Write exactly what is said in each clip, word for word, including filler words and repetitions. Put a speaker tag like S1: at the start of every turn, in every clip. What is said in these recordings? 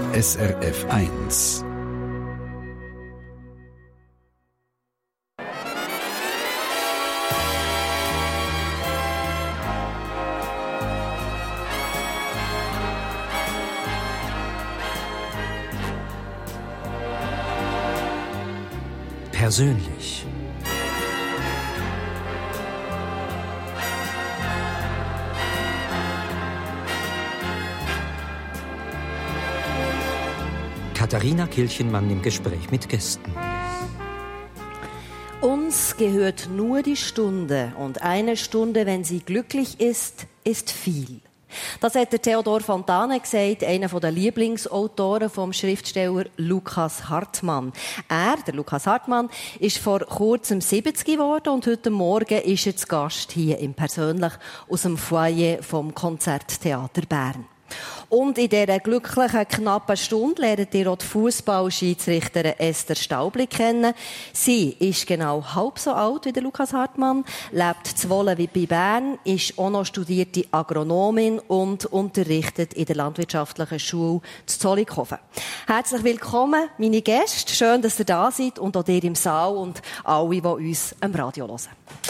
S1: S R F eins.
S2: Persönlich. Katharina Kilchenmann im Gespräch mit Gästen.
S3: Uns gehört nur die Stunde und eine Stunde, wenn sie glücklich ist, ist viel. Das hat der Theodor Fontane gesagt, einer der Lieblingsautoren vom Schriftsteller Lukas Hartmann. Er, der Lukas Hartmann, ist vor kurzem siebzig geworden und heute Morgen ist er zu Gast hier im Persönlich aus dem Foyer vom Konzerttheater Bern. Und in dieser glücklichen, knappen Stunde lernt ihr auch die Fußball-Schiedsrichterin Esther Staubli kennen. Sie ist genau halb so alt wie der Lukas Hartmann, lebt zu Wohlen wie bei Bern, ist auch noch studierte Agronomin und unterrichtet in der landwirtschaftlichen Schule zu Zollikofen. Herzlich willkommen, meine Gäste. Schön, dass ihr da seid und auch ihr im Saal und alle, die uns am Radio hören.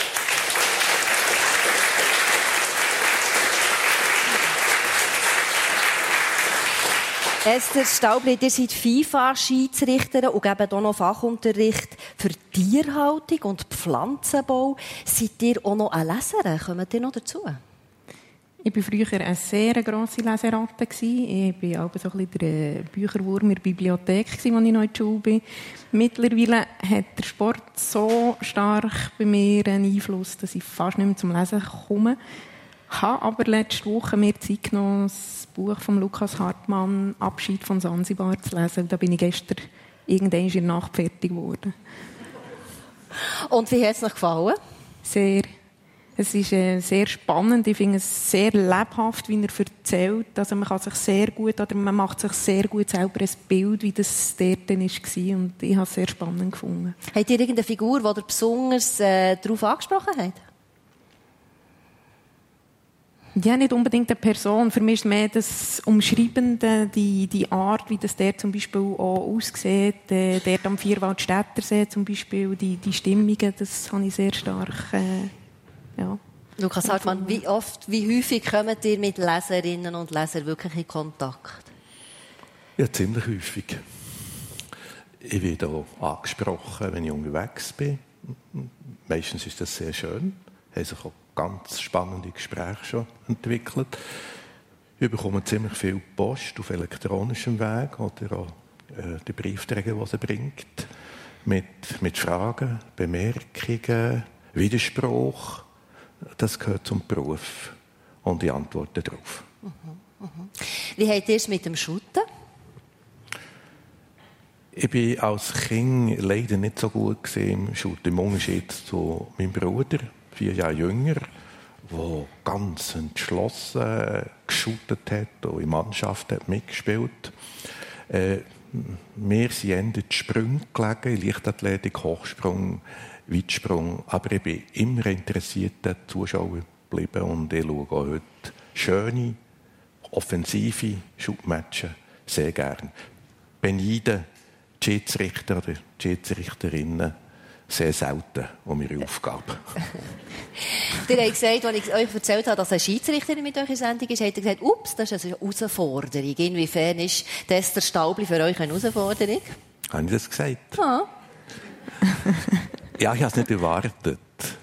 S3: Esther Staubli, ihr seid FIFA-Schiedsrichterin und gebt auch noch Fachunterricht für Tierhaltung und Pflanzenbau. Seid ihr auch noch eine Leserin? Kommt ihr noch dazu?
S4: Ich war früher eine sehr grosse Leseratte. Ich war auch so ein bisschen der Bücherwurm in der Bibliothek, als ich noch in der Schule war. Mittlerweile hat der Sport so stark bei mir einen Einfluss, dass ich fast nicht mehr zum Lesen komme. Ich habe aber letzte Woche mir Zeit genommen, das Buch von Lukas Hartmann «Abschied von Sansibar» zu lesen. Da bin ich gestern irgendwann in der Nacht fertig geworden.
S3: Und wie hat es euch gefallen?
S4: Sehr. Es ist äh, sehr spannend. Ich finde es sehr lebhaft, wie er erzählt. Also man kann sich sehr gut, oder man macht sich sehr gut selber ein Bild, wie das dort dann war. Und ich habe es sehr spannend gefunden.
S3: Habt ihr irgendeine Figur, die ihr besonders äh, darauf angesprochen habt?
S4: Ja, nicht unbedingt eine Person. Für mich ist mehr das Umschreibende, die, die Art, wie das der zum Beispiel auch aussieht. Äh, dort am Vierwaldstättersee zum Beispiel, die, die Stimmungen, das habe ich sehr stark, äh, ja.
S3: Lukas Hartmann, wie oft, wie häufig kommt ihr mit Leserinnen und Lesern wirklich in Kontakt?
S5: Ja, ziemlich häufig. Ich werde auch angesprochen, wenn ich unterwegs bin. Meistens ist das sehr schön. Haben sich auch ganz spannende Gespräche schon entwickelt. Wir bekommen ziemlich viel Post auf elektronischem Weg oder auch äh, die Briefträger, die sie bringt, mit, mit Fragen, Bemerkungen, Widerspruch. Das gehört zum Beruf und die Antworten darauf.
S3: Mhm, mhm. Wie habt ihr es mit dem Shooten?
S5: Ich war als Kind leider nicht so gut im Shooten, im Unterschied zu meinem Bruder, vier Jahre jünger, der ganz entschlossen geshootet hat und in Mannschaft hat mitgespielt. Äh, mir sind eher die Sprünge gelegen, Leichtathletik, Hochsprung, Weitsprung. Aber ich bin immer interessierter Zuschauer geblieben und ich schaue auch heute schöne, offensive Shootmatches sehr gern. Beneide die Schiedsrichter oder die Schiedsrichterinnen sehr selten um ihre Aufgabe.
S3: Ihr habt gesagt, als ich euch erzählt habe, dass eine Schiedsrichterin mit euch in Sendung ist, habt ihr gesagt, ups, das ist eine Herausforderung. Inwiefern ist Esther Staubli für euch eine Herausforderung?
S5: Habe ich das gesagt?
S3: Ah.
S5: Ja, ich habe es nicht erwartet.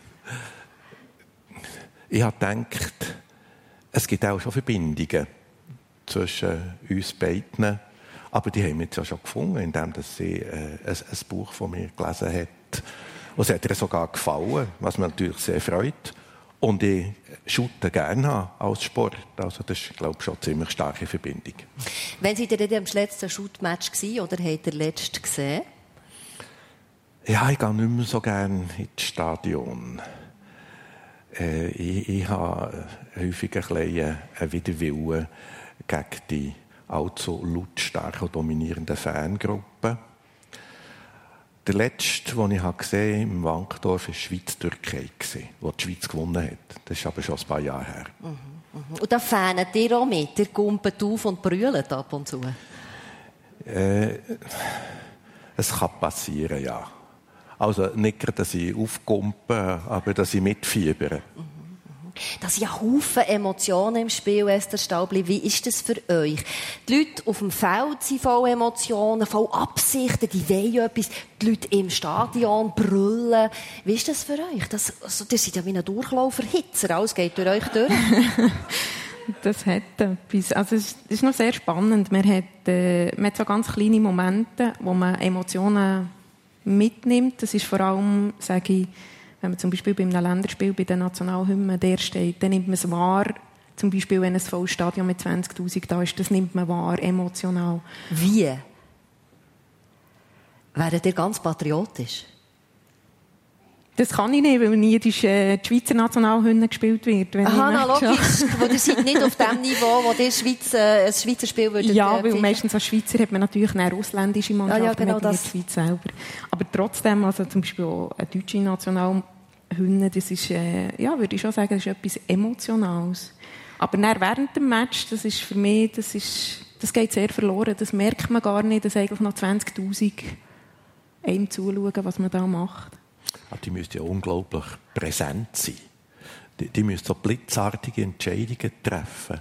S5: Ich habe gedacht, es gibt auch schon Verbindungen zwischen uns beiden. Aber die haben wir jetzt ja schon gefunden, indem sie äh, ein, ein Buch von mir gelesen hat. Und es hat ihr sogar gefallen, was mich natürlich sehr freut. Und ich shoote gerne als Sport. Also das ist, glaube ich, schon eine ziemlich starke Verbindung.
S3: Wann seid ihr denn am letzten Shootmatch gewesen, oder habt ihr letzten gesehen?
S5: Ja, ich gehe nicht mehr so gerne ins Stadion. Äh, ich, ich habe häufig ein bisschen einen Widerwillen gegen die allzu lautstark und dominierenden Fangruppen. Der letzte, den ich gesehen habe im Wankdorf, war Schweiz-Türkei, wo die Schweiz gewonnen hat. Das ist aber schon ein paar Jahre her.
S3: Mhm, mhm. Und da fähnet ihr auch mit? Ihr kumpelt auf und brüllt ab und zu?
S5: Äh, es kann passieren, ja. Also nicht gerade, dass ich aufkumpe, aber dass ich mitfiebere.
S3: Das sind ja Haufen Emotionen im Spiel, Esther Staubli. Wie ist das für euch? Die Leute auf dem Feld sind voll Emotionen, voll Absichten, die wollen etwas. Die Leute im Stadion brüllen. Wie ist das für euch? Das, also, ihr seid ja wie ein Durchlauferhitzer. Alles geht durch euch durch.
S4: Das hat etwas. Also es ist noch sehr spannend. Man hat, äh, man hat so ganz kleine Momente, wo man Emotionen mitnimmt. Das ist vor allem, sage ich, wenn man zum Beispiel bei einem Länderspiel bei den Nationalhymnen der steht, dann nimmt man es wahr. Zum Beispiel, wenn ein volles Stadion mit zwanzigtausend da ist, das nimmt man wahr, emotional.
S3: Wie? Wäret ihr ganz patriotisch?
S4: Das kann ich nicht, weil nie die, äh, die Schweizer Nationalhymne gespielt wird. Wenn
S3: Aha, na,
S4: logisch.
S3: wo ihr seid nicht auf dem Niveau, wo ihr Schweiz, äh, ein Schweizer Spiel würdet.
S4: Ja,
S3: äh,
S4: weil meistens als Schweizer hat man natürlich eine ausländische Mannschaft,
S3: ja, ja, genau
S4: man hat die Schweiz selber. Aber trotzdem, also zum Beispiel auch eine deutsche Nationalhymne, das ist, äh, ja, würde ich schon sagen, das ist etwas Emotionales. Aber dann während dem Match, das ist für mich, das ist, das geht sehr verloren. Das merkt man gar nicht, dass eigentlich noch zwanzigtausend einem zuschauen, was man da macht.
S5: Die müssen ja unglaublich präsent sein. Die, die müssen so blitzartige Entscheidungen treffen.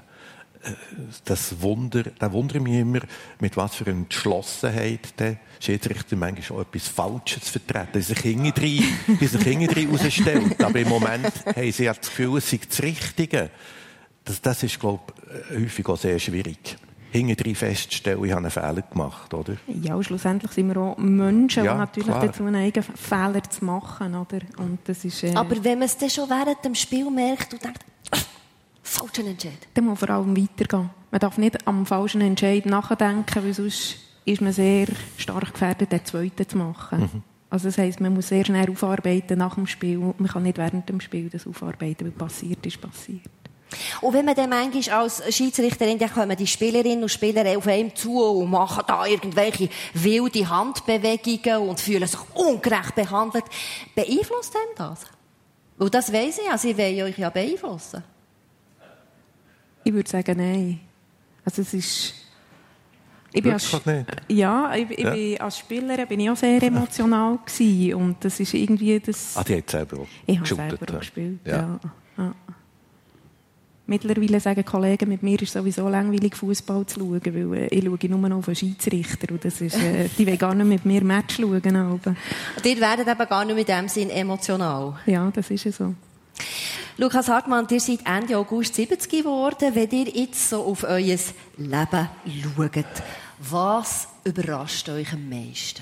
S5: Das Wunder, da wundere ich mich immer, mit was für einer Entschlossenheit der Schiedsrichter manchmal schon etwas Falsches vertreten, die sich hinten rausstellt. Aber im Moment haben sie ja das Gefühl, es sei das Richtige. Das, das ist, glaube ich, häufig auch sehr schwierig. Hinten festzustellen, ich habe einen Fehler gemacht, oder?
S4: Ja, und schlussendlich sind wir auch Menschen,
S5: ja,
S4: die natürlich
S5: klar.
S4: dazu neigen, Fehler zu machen, oder? Und das ist, äh,
S3: Aber wenn man es dann schon während dem Spiel merkt und denkt, falschen Entscheid.
S4: dann muss man vor allem weitergehen. Man darf nicht am falschen Entscheid nachdenken, weil sonst ist man sehr stark gefährdet, den zweiten zu machen. Mhm. Also das heisst, man muss sehr schnell aufarbeiten nach dem Spiel. Man kann nicht während dem Spiel das aufarbeiten, weil passiert ist passiert.
S3: Und wenn man dann manchmal als Schiedsrichterin, dann kommen die Spielerinnen und Spieler auf einem zu und machen da irgendwelche wilde Handbewegungen und fühlen sich ungerecht behandelt. Beeinflusst einem das? Weil das weiss ich ja, sie wollen euch ja beeinflussen.
S4: Ich würde sagen, nein. Also es ist... Ich bin als,
S5: nicht?
S4: ja, ich, ich
S5: ja.
S4: Bin, als Spielerin bin ich auch sehr emotional gewesen. Und das ist irgendwie das...
S5: Ah, die hat selber auch
S4: Ich habe selber auch gespielt, ja. ja. ja. Mittlerweile sagen Kollegen, mit mir ist sowieso langweilig, Fußball zu schauen, weil äh, ich schaue nur noch auf einen Schiedsrichter. Und das ist, äh, die wollen gar nicht mit mir Match schauen. Aber.
S3: Ihr werdet eben gar nicht mit dem Sinn emotional.
S4: Ja, das ist ja so.
S3: Lukas Hartmann, ihr seid Ende August siebzig geworden. Wenn ihr jetzt so auf euer Leben schaut, was überrascht euch am meisten?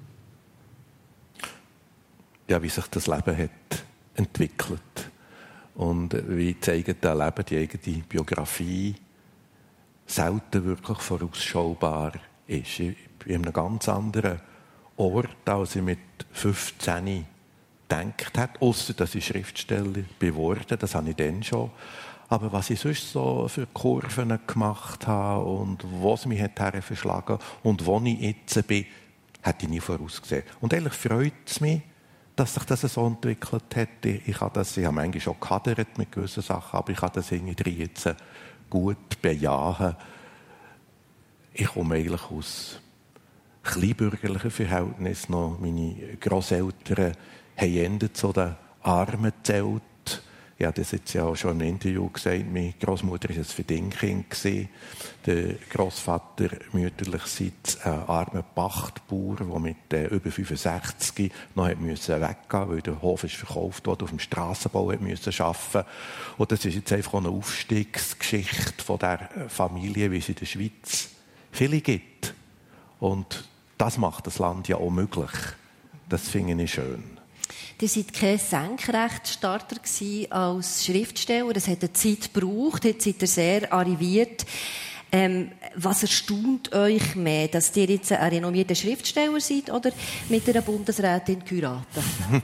S5: Ja, wie sich das Leben hat entwickelt. Und wie zeigt das Leben, die eigene Biografie, selten wirklich vorausschaubar ist. Ich bin an einem ganz anderen Ort, als ich mit fünfzehn gedacht habe. Ausser, dass ich Schriftsteller geworden, das habe ich dann schon. Aber was ich sonst so für Kurven gemacht habe und wo es mich her verschlagen und wo ich jetzt bin, hätte ich nie vorausgesehen. Und ehrlich freut es mich, dass sich das so entwickelt hat. Ich habe das, ich habe manchmal schon gehadert mit gewissen Sachen, aber ich kann das irgendwie jetzt gut bejahen. Ich komme eigentlich aus kleinbürgerlichen Verhältnissen noch. Meine Grosseltern haben Ende zu den Armen gezählt. Ich habe das jetzt ja auch schon im Interview gesagt. Meine Großmutter war ein Verdingkind. Der Grossvater mütterlicherseits ein armer Pachtbauer, der mit äh, über fünfundsechzig noch weggehen musste, weil der Hof ist verkauft wurde, auf dem Strassenbau musste arbeiten. Und das ist jetzt einfach eine Aufstiegsgeschichte von der Familie, wie es in der Schweiz viele gibt. Und das macht das Land ja auch möglich. Das finde ich schön.
S3: Ihr seid kein Senkrechtstarter als Schriftsteller. Es hat eine Zeit gebraucht. Jetzt seid ihr sehr arriviert. Ähm, was erstaunt euch mehr, dass ihr jetzt ein renommierter Schriftsteller seid oder mit einer Bundesrätin geheiratet?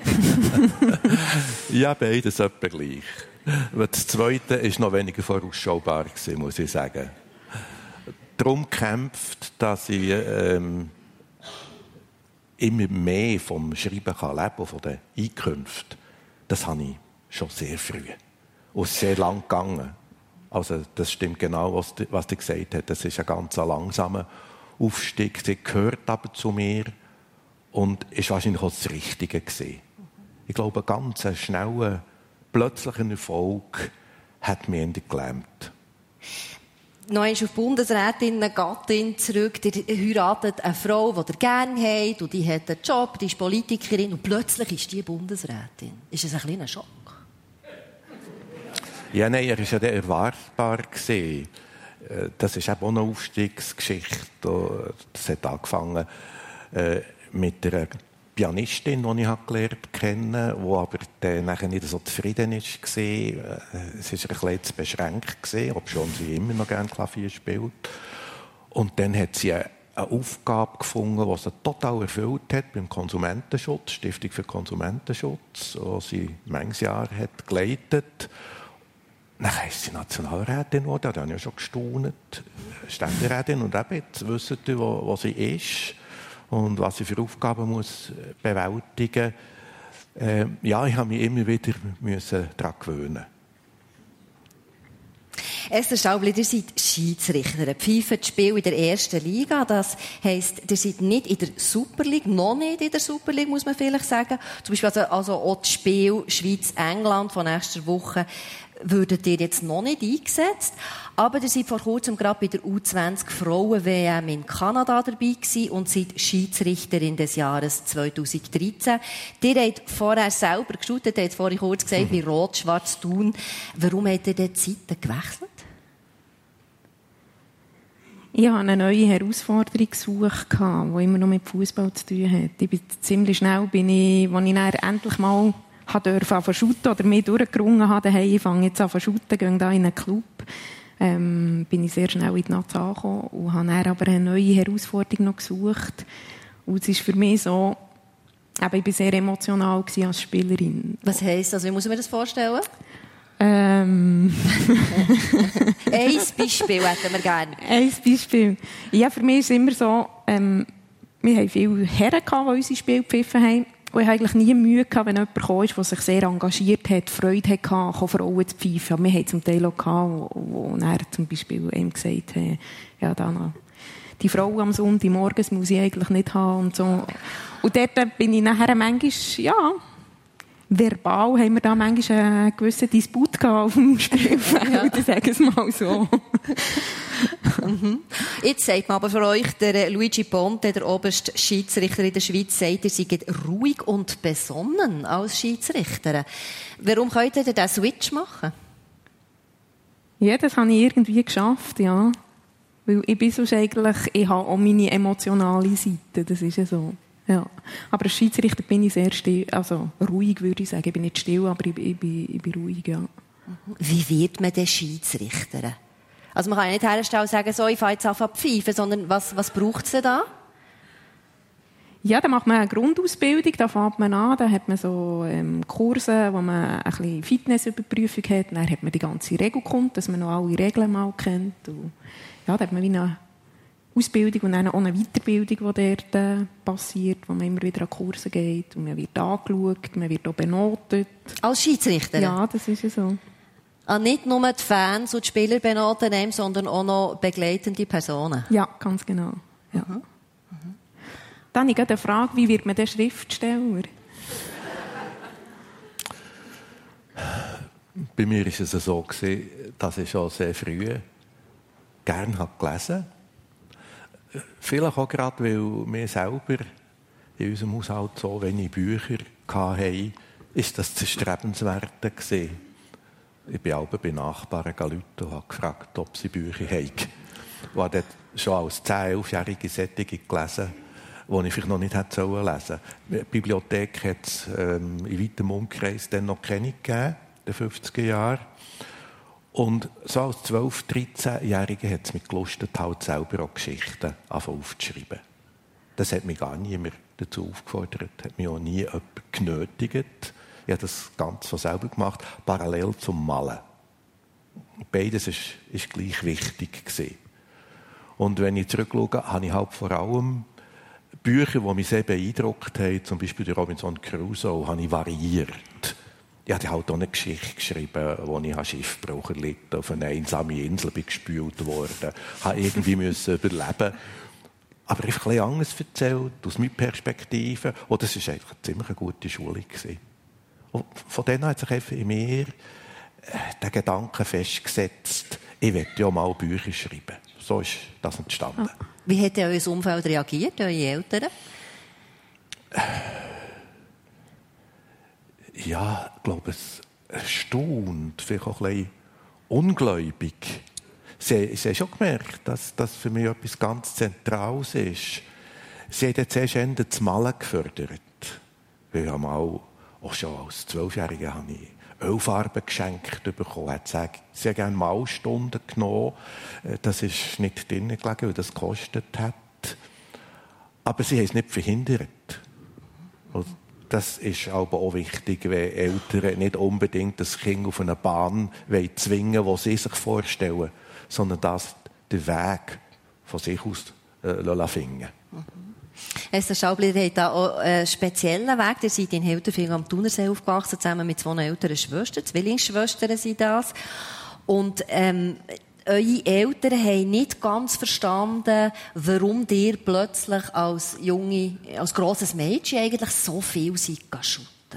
S5: Ja, beides etwa gleich. Das Zweite war noch weniger vorausschaubar, muss ich sagen. Darum kämpft, dass ich ähm, immer mehr vom Schreiben kann leben, von den Einkünften. Das habe ich schon sehr früh. Und sehr lang gegangen. Also, das stimmt genau, was du, was du gesagt hast. Das ist ein ganz langsamer Aufstieg. Sie gehört aber zu mir und ist wahrscheinlich auch das Richtige gewesen. Ich glaube, einen ganz schnellen, plötzlichen Erfolg hat mich endlich gelähmt.
S3: Noch einmal auf Bundesrätin, eine Gattin zurück. Ihr heiratet eine Frau, die ihr gerne habt, und die hat einen Job, die ist Politikerin, und plötzlich ist die Bundesrätin. Ist das ein kleiner Schock?
S5: Ja, nein, er war ja erwartbar. Das ist eben auch eine Aufstiegsgeschichte. Das hat angefangen mit einer Pianistin, die ich gelernt kennen, die aber dann nachher nicht so zufrieden war. Es war ein bisschen zu beschränkt, obwohl sie immer noch gerne Klavier spielt. Und dann hat sie eine Aufgabe gefunden, die sie total erfüllt hat beim Konsumentenschutz, Stiftung für Konsumentenschutz, die sie manches Jahr hat geleitet. Dann ist sie Nationalrätin geworden, da habe ich ja schon gestaunt. Ständerätin, und eben, jetzt wissen Sie, wo, wo sie ist und was sie für Aufgaben muss bewältigen muss. Äh, ja, ich habe mich immer wieder müssen daran gewöhnen.
S3: Esther Staubli, ihr seid Schiedsrichter. Pfeifen das Spiel in der ersten Liga. Das heisst, ihr seid nicht in der Super League, noch nicht in der Super League, muss man vielleicht sagen. Zum Beispiel also, also auch das Spiel Schweiz-England von nächster Woche würdet ihr jetzt noch nicht eingesetzt. Aber ihr seid vor kurzem gerade bei der U zwanzig Frauen-W M in Kanada dabei gewesen und seid Schiedsrichterin des Jahres zweitausenddreizehn. Ihr habt vorher selber geschaut, ihr habt vorhin kurz gesagt, bei Rot-Schwarz Thun. Warum habt ihr die Zeiten gewechselt?
S4: Ich habe eine neue Herausforderung gesucht, die immer noch mit Fußball zu tun hat. Ich bin ziemlich schnell, bin ich, als ich dann endlich mal durfte anfangen zu shooten oder mich durchgerungen habe, hey, ich fange jetzt an zu shooten, gehe da in einen Club, ähm, bin ich sehr schnell in die Nazi angekommen und habe dann aber eine neue Herausforderung noch gesucht. Und es ist für mich so, eben, ich war sehr emotional als Spielerin.
S3: Was heisst das? Wie muss ich mir das vorstellen?
S4: Ähm.
S3: Ein Beispiel hätten wir gerne.
S4: Ein Beispiel. Ja, für mich ist es immer so, ähm, wir haben viele Herren gehabt, die unsere Spiele gepfiffen haben. Und ich hatte eigentlich nie Mühe gehabt, wenn jemand kam, der sich sehr engagiert hat, Freude hatte, Frauen zu pfeifen. Aber wir hatten zum Teil auch gehabt, wo er zum Beispiel ihm gesagt hat, ja, Dana, die Frau am Sonntagmorgen muss ich eigentlich nicht haben und so. Und dort bin ich nachher manchmal, ja, verbal haben wir da manchmal einen gewissen Disput gehabt auf dem Spielfeld, ja. Ich sage es mal so.
S3: Mhm. Jetzt sagt man aber für euch, der Luigi Ponte, der oberste Schiedsrichter in der Schweiz, sagt, ihr seid ruhig und besonnen als Schiedsrichter. Warum könnt ihr diesen Switch machen?
S4: Ja, das habe ich irgendwie geschafft, ja. Weil ich bin sonst eigentlich, ich habe auch meine emotionale Seite, das ist ja so. Ja. Aber als Schiedsrichter bin ich sehr still, also ruhig würde ich sagen. Ich bin nicht still, aber ich, ich, bin, ich bin ruhig, ja.
S3: Wie wird man denn Schiedsrichter? Also man kann ja nicht herstellen und sagen, so, ich fange jetzt an zu pfeifen, sondern was, was braucht es denn da?
S4: Ja, da macht man eine Grundausbildung, da fängt man an, da hat man so ähm, Kurse, wo man ein bisschen Fitnessüberprüfung hat, dann hat man die ganze Regelkunde, dass man noch alle Regeln mal kennt. Und ja, da hat man wie eine Ausbildung und dann auch eine Weiterbildung, die dort äh, passiert, wo man immer wieder an Kurse geht und man wird angeschaut, man wird auch benotet.
S3: Als Schiedsrichter?
S4: Ja, das ist ja so.
S3: Ah, nicht nur die Fans und die Spieler benoten einem, sondern auch noch begleitende Personen?
S4: Ja, ganz genau. Ja. Mhm. Mhm. Dann habe ich eine Frage, wie wird man denn Schriftsteller?
S5: Bei mir war es so, dass ich schon sehr früh gerne gelesen habe. Vielleicht auch gerade, weil wir selber in unserem Haushalt so wenig Bücher hatten, ist das das Erstrebenswerte gewesen. Ich bin auch bei Nachbarn Leute und habe gefragt, ob sie Bücher haben. Ich habe dort schon als zehn-, elfjährige Sättige gelesen, die ich vielleicht noch nicht hätte lesen sollen. Die Bibliothek hat es ähm, in weitem Umkreis dann noch keine gegeben, in den fünfziger Jahren. Und so als zwölf-, dreizehnjährige hat es mich gelustet, halt selber auch Geschichten aufzuschreiben. Das hat mich gar niemand dazu aufgefordert, hat mich auch nie jemand genötigt. Ich habe das ganz so selber gemacht, parallel zum Malen. Beides war ist, ist gleich wichtig gewesen. Und wenn ich zurückschaue, habe ich halt vor allem Bücher, die mich sehr beeindruckt haben, zum Beispiel der Robinson Crusoe, habe ich variiert. Ich habe halt auch eine Geschichte geschrieben, wo ich Schiffbruch erlitten, auf eine einsame Insel bin gespült worden, habe irgendwie müssen überleben. aber einfach ein bisschen anders erzählt, aus meiner Perspektive. Und das war eigentlich eine ziemlich gute Schulung. Und von denen hat sich einfach in mir der Gedanke festgesetzt, ich will ja mal Bücher schreiben. So ist das entstanden.
S3: Wie hat euer Umfeld reagiert, eure Eltern?
S5: Ja, ich glaube, es erstaunt, vielleicht auch ein bisschen ungläubig. Sie, sie haben schon gemerkt, dass das für mich etwas ganz Zentrales ist. Sie haben jetzt erst Ende das Malen gefördert. Ich habe mal, auch schon als Zwölfjähriger, habe ich Ölfarben geschenkt bekommen. Sie haben gerne Malstunden genommen. Das ist nicht drin gelegen, weil das gekostet hat. Aber sie haben es nicht verhindert. Und das ist aber auch wichtig, wenn Eltern nicht unbedingt das Kind auf eine Bahn zwingen wollen, die sie sich vorstellen, sondern das den Weg von sich aus äh, finden.
S3: Mhm. Esther Schaubli, ihr habt da auch einen speziellen Weg. Ihr seid in Hilterfingen am Thunersee aufgewachsen, zusammen mit zwei älteren Schwestern. Zwillingsschwestern sind das. Und ähm, eure Eltern haben nicht ganz verstanden, warum ihr plötzlich als junge, als grosses Mädchen eigentlich so viel seid shooten.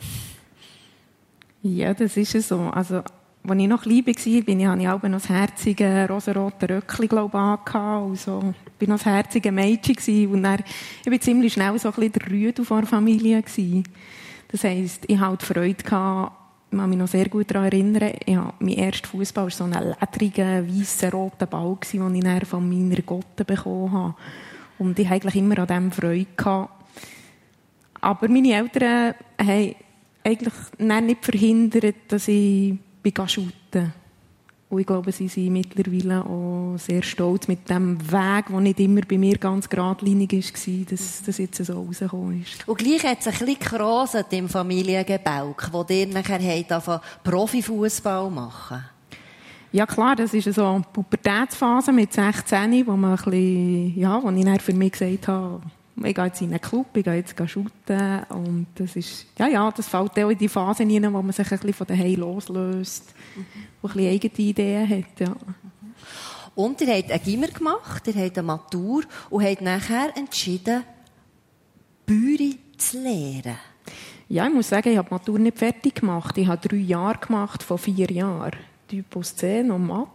S4: Ja, das ist es so. Also, als ich noch klein war, bin ich, hatte ich auch noch das herzige rosarote Röckchen, glaube ich, und so. Ich war noch das herzige Mädchen. Und dann, ich war ziemlich schnell so ein bisschen der Rüde von der Familie. Das heisst, ich hatte Freude gehabt, ich kann mich noch sehr gut daran erinnern, ich habe, mein erster Fußball war so ein ledriger, weisser, roter Ball, den ich dann von meiner Gotte bekommen habe. Und ich hatte eigentlich immer an dem Freude gehabt. Aber meine Eltern haben eigentlich nicht verhindert, dass ich shooten. Und ich glaube, sie sind mittlerweile auch sehr stolz mit dem Weg, der nicht immer bei mir ganz geradlinig war, dass das jetzt so rausgekommen ist.
S3: Und gleich hat es ein bisschen gekroset im Familiengebälk, wo ihr nachher Profifußball machen.
S4: Ja klar, das ist so eine Pubertätsphase mit sechzehn, wo, man ein bisschen, ja, wo ich dann für mich gesagt habe, ich gehe jetzt in einen Club, ich gehe jetzt shooten. Und das ist, ja, ja, das fällt auch in die Phase hinein, wo man sich ein bisschen von daheim loslöst, mhm. wo ein bisschen eigene Ideen hat, ja.
S3: Und ihr habt ein Gimmer gemacht, ihr habt eine Matur und habt nachher entschieden, Bäuerin zu lehren.
S4: Ja, ich muss sagen, ich habe die Matur nicht fertig gemacht. Ich habe drei Jahre gemacht, von vier Jahren. Typus zehn und Mathe.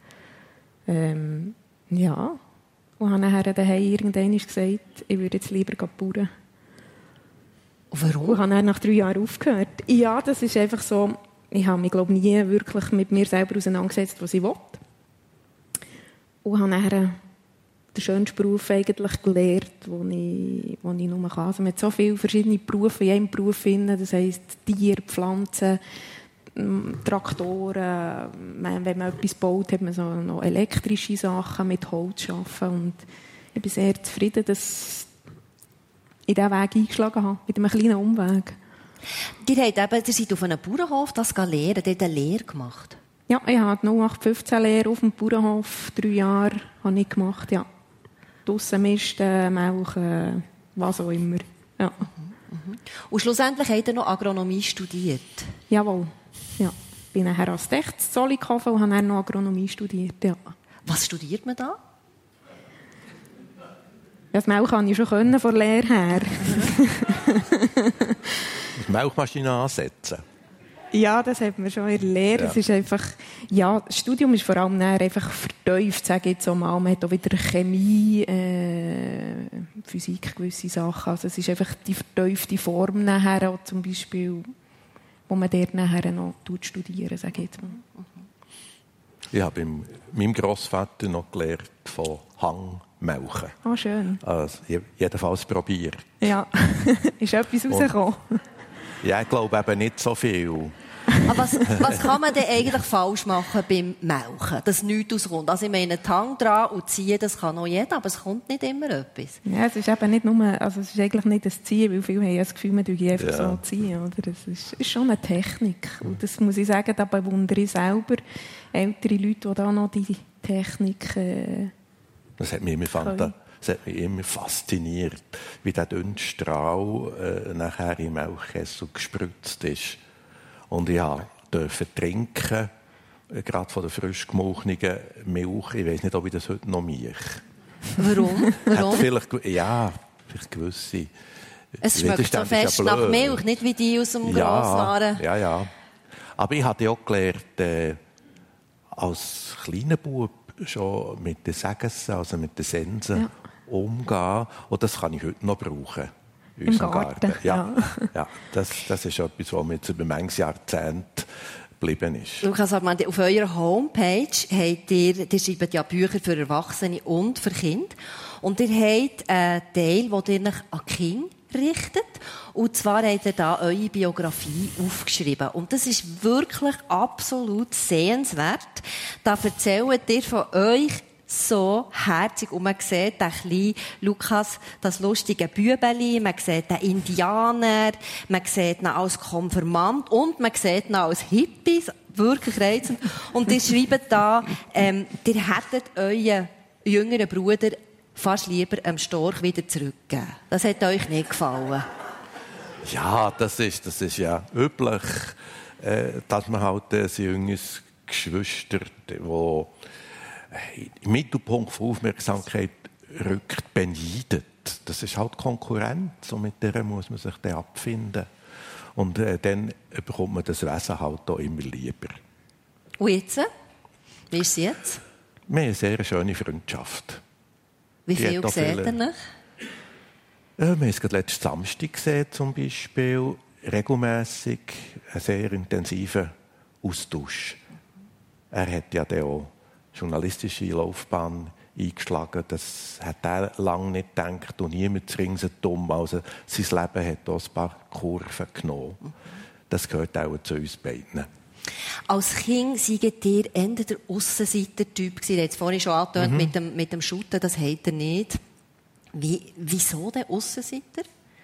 S4: Ähm, ja. Und habe nachher daheim irgendwann gesagt, ich würde jetzt lieber bauen.
S3: Warum?
S4: Und habe dann nach drei Jahren aufgehört. Ja, das ist einfach so, ich habe mich, glaube ich, nie wirklich mit mir selber auseinandergesetzt, was ich will. Und habe nachher den schönsten Beruf eigentlich gelernt, den ich, den ich nur kann. Also man hat so viele verschiedene Berufe in einem Beruf finden. Das heisst Tiere, Pflanzen, Traktoren. Wenn man etwas baut, hat man so noch elektrische Sachen mit Holz arbeiten. Und ich bin sehr zufrieden, dass ich diesen Weg eingeschlagen habe, mit einem kleinen Umweg.
S3: Ihr, habt eben, ihr seid auf einem Bauernhof das lernen, ihr habt eine Lehre gemacht.
S4: Ja, ich habe die null acht fünfzehn Lehre auf dem Bauernhof, drei Jahre habe ich gemacht, ja. Draussen misten, melken, was auch immer. Ja.
S3: Mhm. Und schlussendlich habt ihr noch Agronomie studiert?
S4: Jawohl, ja. Ich bin nachher als Tech in Zollikofen und habe dann noch Agronomie studiert, ja.
S3: Was studiert man da?
S4: Ja, das Melken kann ich schon können, von der Lehre her.
S5: Die Melkmaschine ansetzen.
S4: Ja, das hat man schon in der Lehre. Es
S5: ja.
S4: ist einfach, ja, das Studium ist vor allem einfach vertieft, sage ich jetzt mal. Man hat auch wieder Chemie, äh, Physik, gewisse Sachen. Also es ist einfach die vertiefte Form nachher, auch zum Beispiel, wo man dort nachher noch studieren, sage ich jetzt mal.
S5: Ich habe bei meinem Grossvater noch gelernt von Hangmelken.
S4: Ah, oh, schön.
S5: Also, jedenfalls probiert.
S4: Ja, ist etwas rausgekommen?
S5: Ja, ich glaube eben nicht so viel.
S3: Aber was, was kann man denn eigentlich falsch machen beim Melken, dass nichts auskommt? Also ich meine, die Hang dran und ziehen, das kann auch jeder, aber es kommt nicht immer etwas.
S4: Ja, es ist eben nicht nur, also es ist eigentlich nicht das Ziehen, weil viele haben das Gefühl, man tue einfach
S5: ja.
S4: so ziehen. Oder? Das ist, ist schon eine Technik. Und das muss ich sagen, da bewundere ich selber ältere Leute, die da noch die Technik äh,
S5: Das hat mich immer fanta- Das hat mich immer fasziniert, wie der dünne Strahl äh, nachher im Milchkessel gespritzt ist. Und ich durfte trinken, äh, gerade von der frisch gemauchenen Milch. Ich weiß nicht, ob ich das heute noch mache.
S3: Warum? Warum?
S5: Hat vielleicht, ja, vielleicht gewisse.
S3: Es schmeckt so fest
S5: ja
S3: nach Milch, nicht wie die aus dem
S5: ja,
S3: Grosswaren.
S5: Ja, ja. Aber ich habe ja auch gelernt, äh, als kleiner Bub schon mit den Sägessen, also mit den Sensen, ja. umgehen. Und das kann ich heute noch brauchen. In
S4: Im
S5: unserem
S4: Garten.
S5: Garten. Ja,
S4: ja.
S5: ja das, das ist etwas, was mir jetzt über manches Jahrzehnt geblieben ist.
S3: Lukas Armandi, auf eurer Homepage habt ihr, ihr schreibt ja Bücher für Erwachsene und für Kinder. Und ihr habt einen Teil, wo ihr euch an Kinder richtet. Und zwar habt ihr da eure Biografie aufgeschrieben. Und das ist wirklich absolut sehenswert. Da erzählt ihr von euch so herzig. Und man sieht den kleinen Lukas, das lustige Bübeli, man sieht den Indianer, man sieht ihn als Konfirmand und man sieht ihn als Hippie. Wirklich reizend. Und ihr schreibt da, ähm, ihr hättet euren jüngeren Bruder fast lieber am Storch wieder zurückgeben. Das hat euch nicht gefallen.
S5: Ja, das ist, das ist ja üblich, äh, dass man halt ein jüngeres Geschwister, das im Mittelpunkt von Aufmerksamkeit rückt, beneidet. Das ist halt Konkurrenz und mit der muss man sich dann abfinden. Und äh, dann bekommt man das Wesen halt auch immer lieber.
S3: Und jetzt? Wie ist es jetzt?
S5: Wir haben eine sehr schöne Freundschaft.
S3: Wie viel seht ihr noch?
S5: Ja, wir haben es gerade letzten Samstag gesehen, zum Beispiel. Regelmässig einen sehr intensiven Austausch. Er hat ja dann auch journalistische Laufbahn eingeschlagen. Das hat er lange nicht gedacht und niemand ringsherum. Also sein Leben hat auch ein paar Kurven genommen. Das gehört auch zu uns beiden. Als
S3: Kind seid ihr eher der Aussenseiter-Typ. Ihr habt es vorhin schon angetönt, mhm. mit dem, mit dem Shooten, das habt ihr nicht. Wie, wieso der Aussenseiter?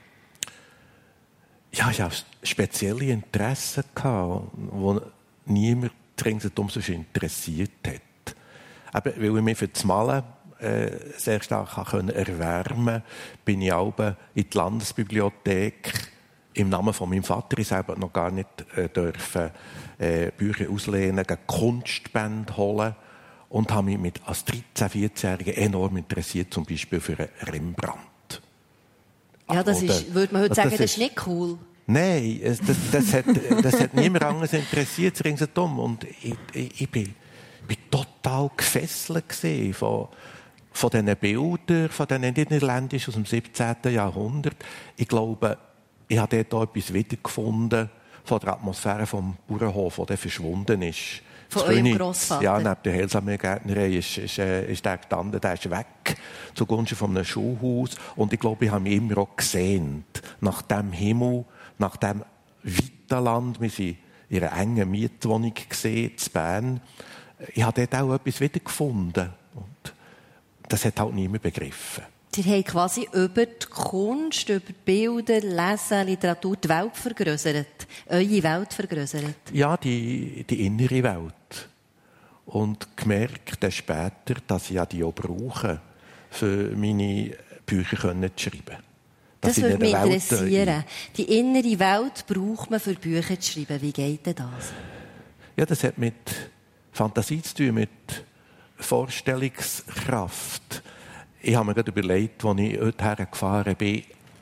S5: Ja, ich hatte spezielle Interessen, die niemand ringsherum so interessiert hat. Aber weil ich mich für das Malen äh, sehr stark erwärmen konnte, bin ich auch in die Landesbibliothek im Namen von meinem Vater. Ich selber noch gar nicht äh, dürfen, äh, Bücher auslehnen, Kunstbände holen und habe mich mit, als dreizehn-, vierzehnjähriger enorm interessiert, zum Beispiel für Rembrandt.
S3: Ja, das ist, würde man heute sagen, das, das ist nicht cool.
S5: Nein, das, das, hat, das hat niemand anderes interessiert ringsherum. Und ich, ich, ich bin, bin total gefesselt von, von diesen Bildern, von diesen Niederländischen aus dem siebzehnten. Jahrhundert. Ich glaube, ich habe dort auch etwas wiedergefunden von der Atmosphäre vom Bauernhof, der verschwunden ist.
S3: Von eurem Grossvater?
S5: Ja, neben der Heilsame-Gärtnerei ist, ist, ist der gestanden, der ist weg, zugunsten von einem Schulhaus. Und ich glaube, ich habe mich immer auch gesehnt, nach dem Himmel, nach dem weiten Land. Wir sind in einer engen Mietwohnung gesehen, in Bern. Ich habe dort auch etwas wiedergefunden. Und das hat halt niemand begriffen.
S3: Sie haben quasi über die Kunst, über Bilder, Lesen, Literatur die Welt vergrößert. Eure Welt vergrößert.
S5: Ja, die, die innere Welt. Und gemerkt dann später, dass ich ja die auch brauche, für meine Bücher zu schreiben. Dass
S3: das würde mich interessieren. Die innere Welt braucht man für Bücher zu schreiben. Wie geht denn das?
S5: Ja, das hat mit Fantasie zu tun, mit Vorstellungskraft. Ich habe mir gerade überlegt, als ich heute hergefahren bin,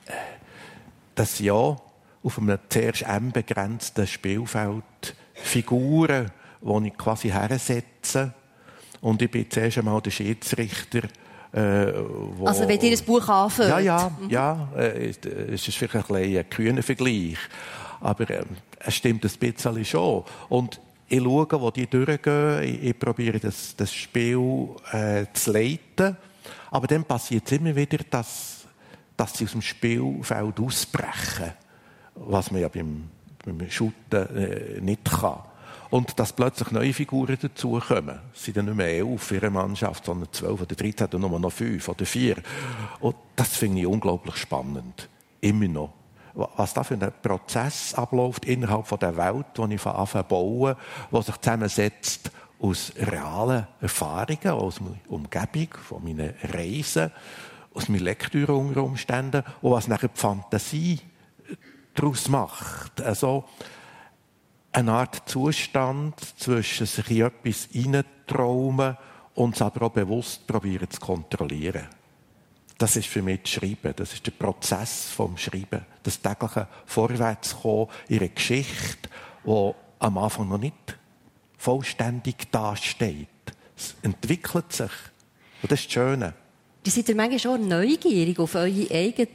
S5: dass ja auf einem zuerst eng begrenzten Spielfeld Figuren, die ich quasi hersetze. Und ich bin zuerst einmal der Schiedsrichter. Äh, wo,
S3: also wenn ihr ein Buch anfängt?
S5: Ja, ja, mhm. ja. Äh, es ist vielleicht ein, ein kühner Vergleich. Aber äh, es stimmt ein bisschen schon. Und ich schaue, wo die durchgehen. Ich, ich probiere, das, das Spiel äh, zu leiten. Aber dann passiert es immer wieder, dass, dass sie aus dem Spielfeld ausbrechen. Was man ja beim, beim Shooten äh, nicht kann. Und dass plötzlich neue Figuren dazukommen. Es sind dann nicht mehr elf für eine Mannschaft, sondern zwölf oder dreizehn oder nur noch fünf oder vier. Und das finde ich unglaublich spannend. Immer noch. Was da für ein Prozess abläuft innerhalb von der Welt, die ich anfange zu bauen, die sich zusammensetzt aus realen Erfahrungen, aus meiner Umgebung, von meinen Reisen, aus meiner Lektüre unter Umständen, und was nachher die Fantasie daraus macht. Also eine Art Zustand zwischen sich in etwas hineintraumen uns aber auch bewusst probieren zu kontrollieren. Das ist für mich das Schreiben, das ist der Prozess vom Schreiben, das tägliche Vorwärtskommen in einer Geschichte, die am Anfang noch nicht vollständig dasteht. Es entwickelt sich. Und das ist das Schöne.
S3: Ihr seid ihr manchmal schon neugierig auf eure eigene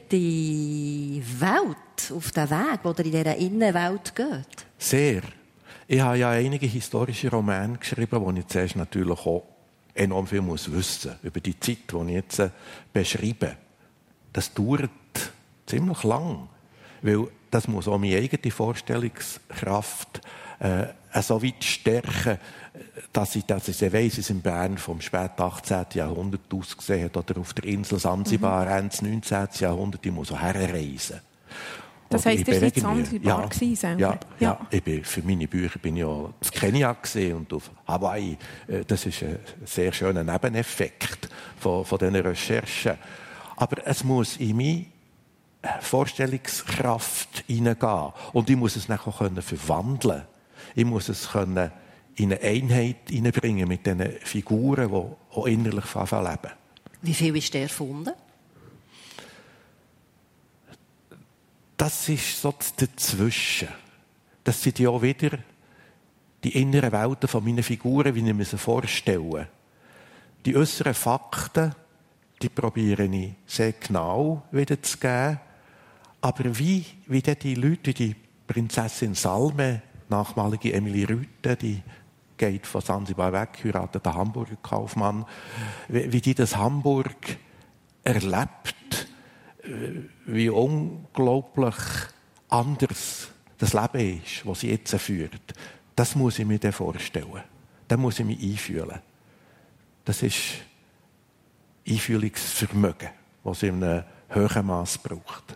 S3: Welt, auf den Weg, wo ihr in dieser Innenwelt geht?
S5: Sehr. Ich habe ja einige historische Romane geschrieben, wo ich zuerst natürlich auch enorm viel muss wissen über die Zeit, die ich jetzt beschreibe. Das dauert ziemlich lang, weil das muss auch meine eigene Vorstellungskraft äh, so weit stärken, dass ich, dass ich weiss, wie es in Bern vom späten achtzehnten Jahrhundert ausgesehen hat oder auf der Insel Sansibar mhm. Ende des neunzehnten Jahrhunderts. Ich muss auch herreisen.
S4: Das heisst, ihr seid in Sansibar gewesen selber?
S5: Ja, ja, ja. Ich bin, für meine Bücher bin ich ja in Kenia gesehen und auf Hawaii. Das ist ein sehr schöner Nebeneffekt von, von diesen Recherchen. Aber es muss in meine Vorstellungskraft hineingehen. Und ich muss es nachher können verwandeln. Ich muss es können in eine Einheit hineinbringen mit diesen Figuren, die auch innerlich leben.
S3: Wie viel ist der erfunden?
S5: Das ist so dazwischen. Das sind ja auch wieder die inneren Welten von meinen Figuren, wie ich mir sie vorstelle. Die äußeren Fakten, die probiere ich sehr genau wiederzugeben. Aber wie, wie die Leute, wie die Prinzessin Salme, nachmalige Emilie Rüthe, die geht von Sansibar weg, heiratet einen Hamburger Kaufmann, wie, wie die das Hamburg erlebt, wie unglaublich anders das Leben ist, das sie jetzt führt. Das muss ich mir dann vorstellen. Da muss ich mich einfühlen. Das ist Einfühlungsvermögen, das es in einem hohen Maß braucht.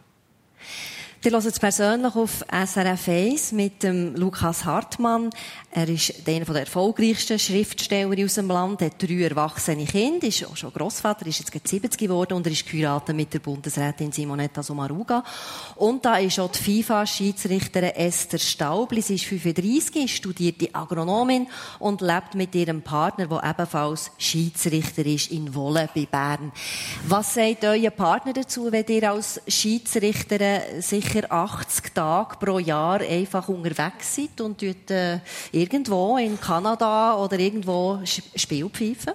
S3: Ihr hört es persönlich auf S R F eins mit dem Lukas Hartmann. Er ist einer der erfolgreichsten Schriftsteller aus dem Land, hat drei erwachsene Kinder, ist auch schon Grossvater, ist jetzt gerade siebzig geworden und er ist geheiratet mit der Bundesrätin Simonetta Sommaruga. Und da ist auch die FIFA-Schiedsrichterin Esther Staubli. Sie ist fünfunddreissig, studierte Agronomin und lebt mit ihrem Partner, der ebenfalls Schiedsrichter ist, in Wolle bei Bern. Was sagt euer Partner dazu, wenn ihr als Schiedsrichterin sicher achtzig Tage pro Jahr einfach unterwegs seid und äh, irgendwo in Kanada oder irgendwo Spiel pfeifen?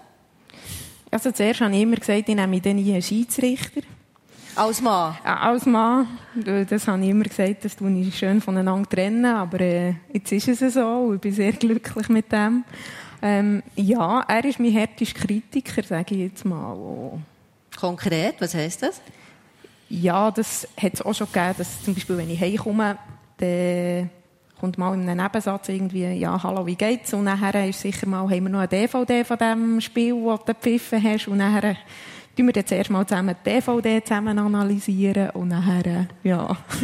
S4: Also zuerst habe ich immer gesagt, ich nehme dann nie einen Schiedsrichter.
S3: Als Mann?
S4: Ja, als Mann. Das habe ich immer gesagt, das tue ich schön voneinander trennen. Aber äh, jetzt ist es so und ich bin sehr glücklich mit dem. Ähm, ja, er ist mein härtester Kritiker, sage ich jetzt mal. Oh.
S3: Konkret, was heisst das?
S4: Ja, das hat es auch schon gegeben, dass zum Beispiel, wenn ich heimkomme, dann kommt mal in einem Nebensatz irgendwie, ja, hallo, wie geht's? Und nachher ist sicher mal, haben wir noch eine D V D von dem Spiel, das du gepfiffen hast. Und nachher tun wir jetzt erst mal zusammen die D V D zusammen analysieren. Und nachher, ja.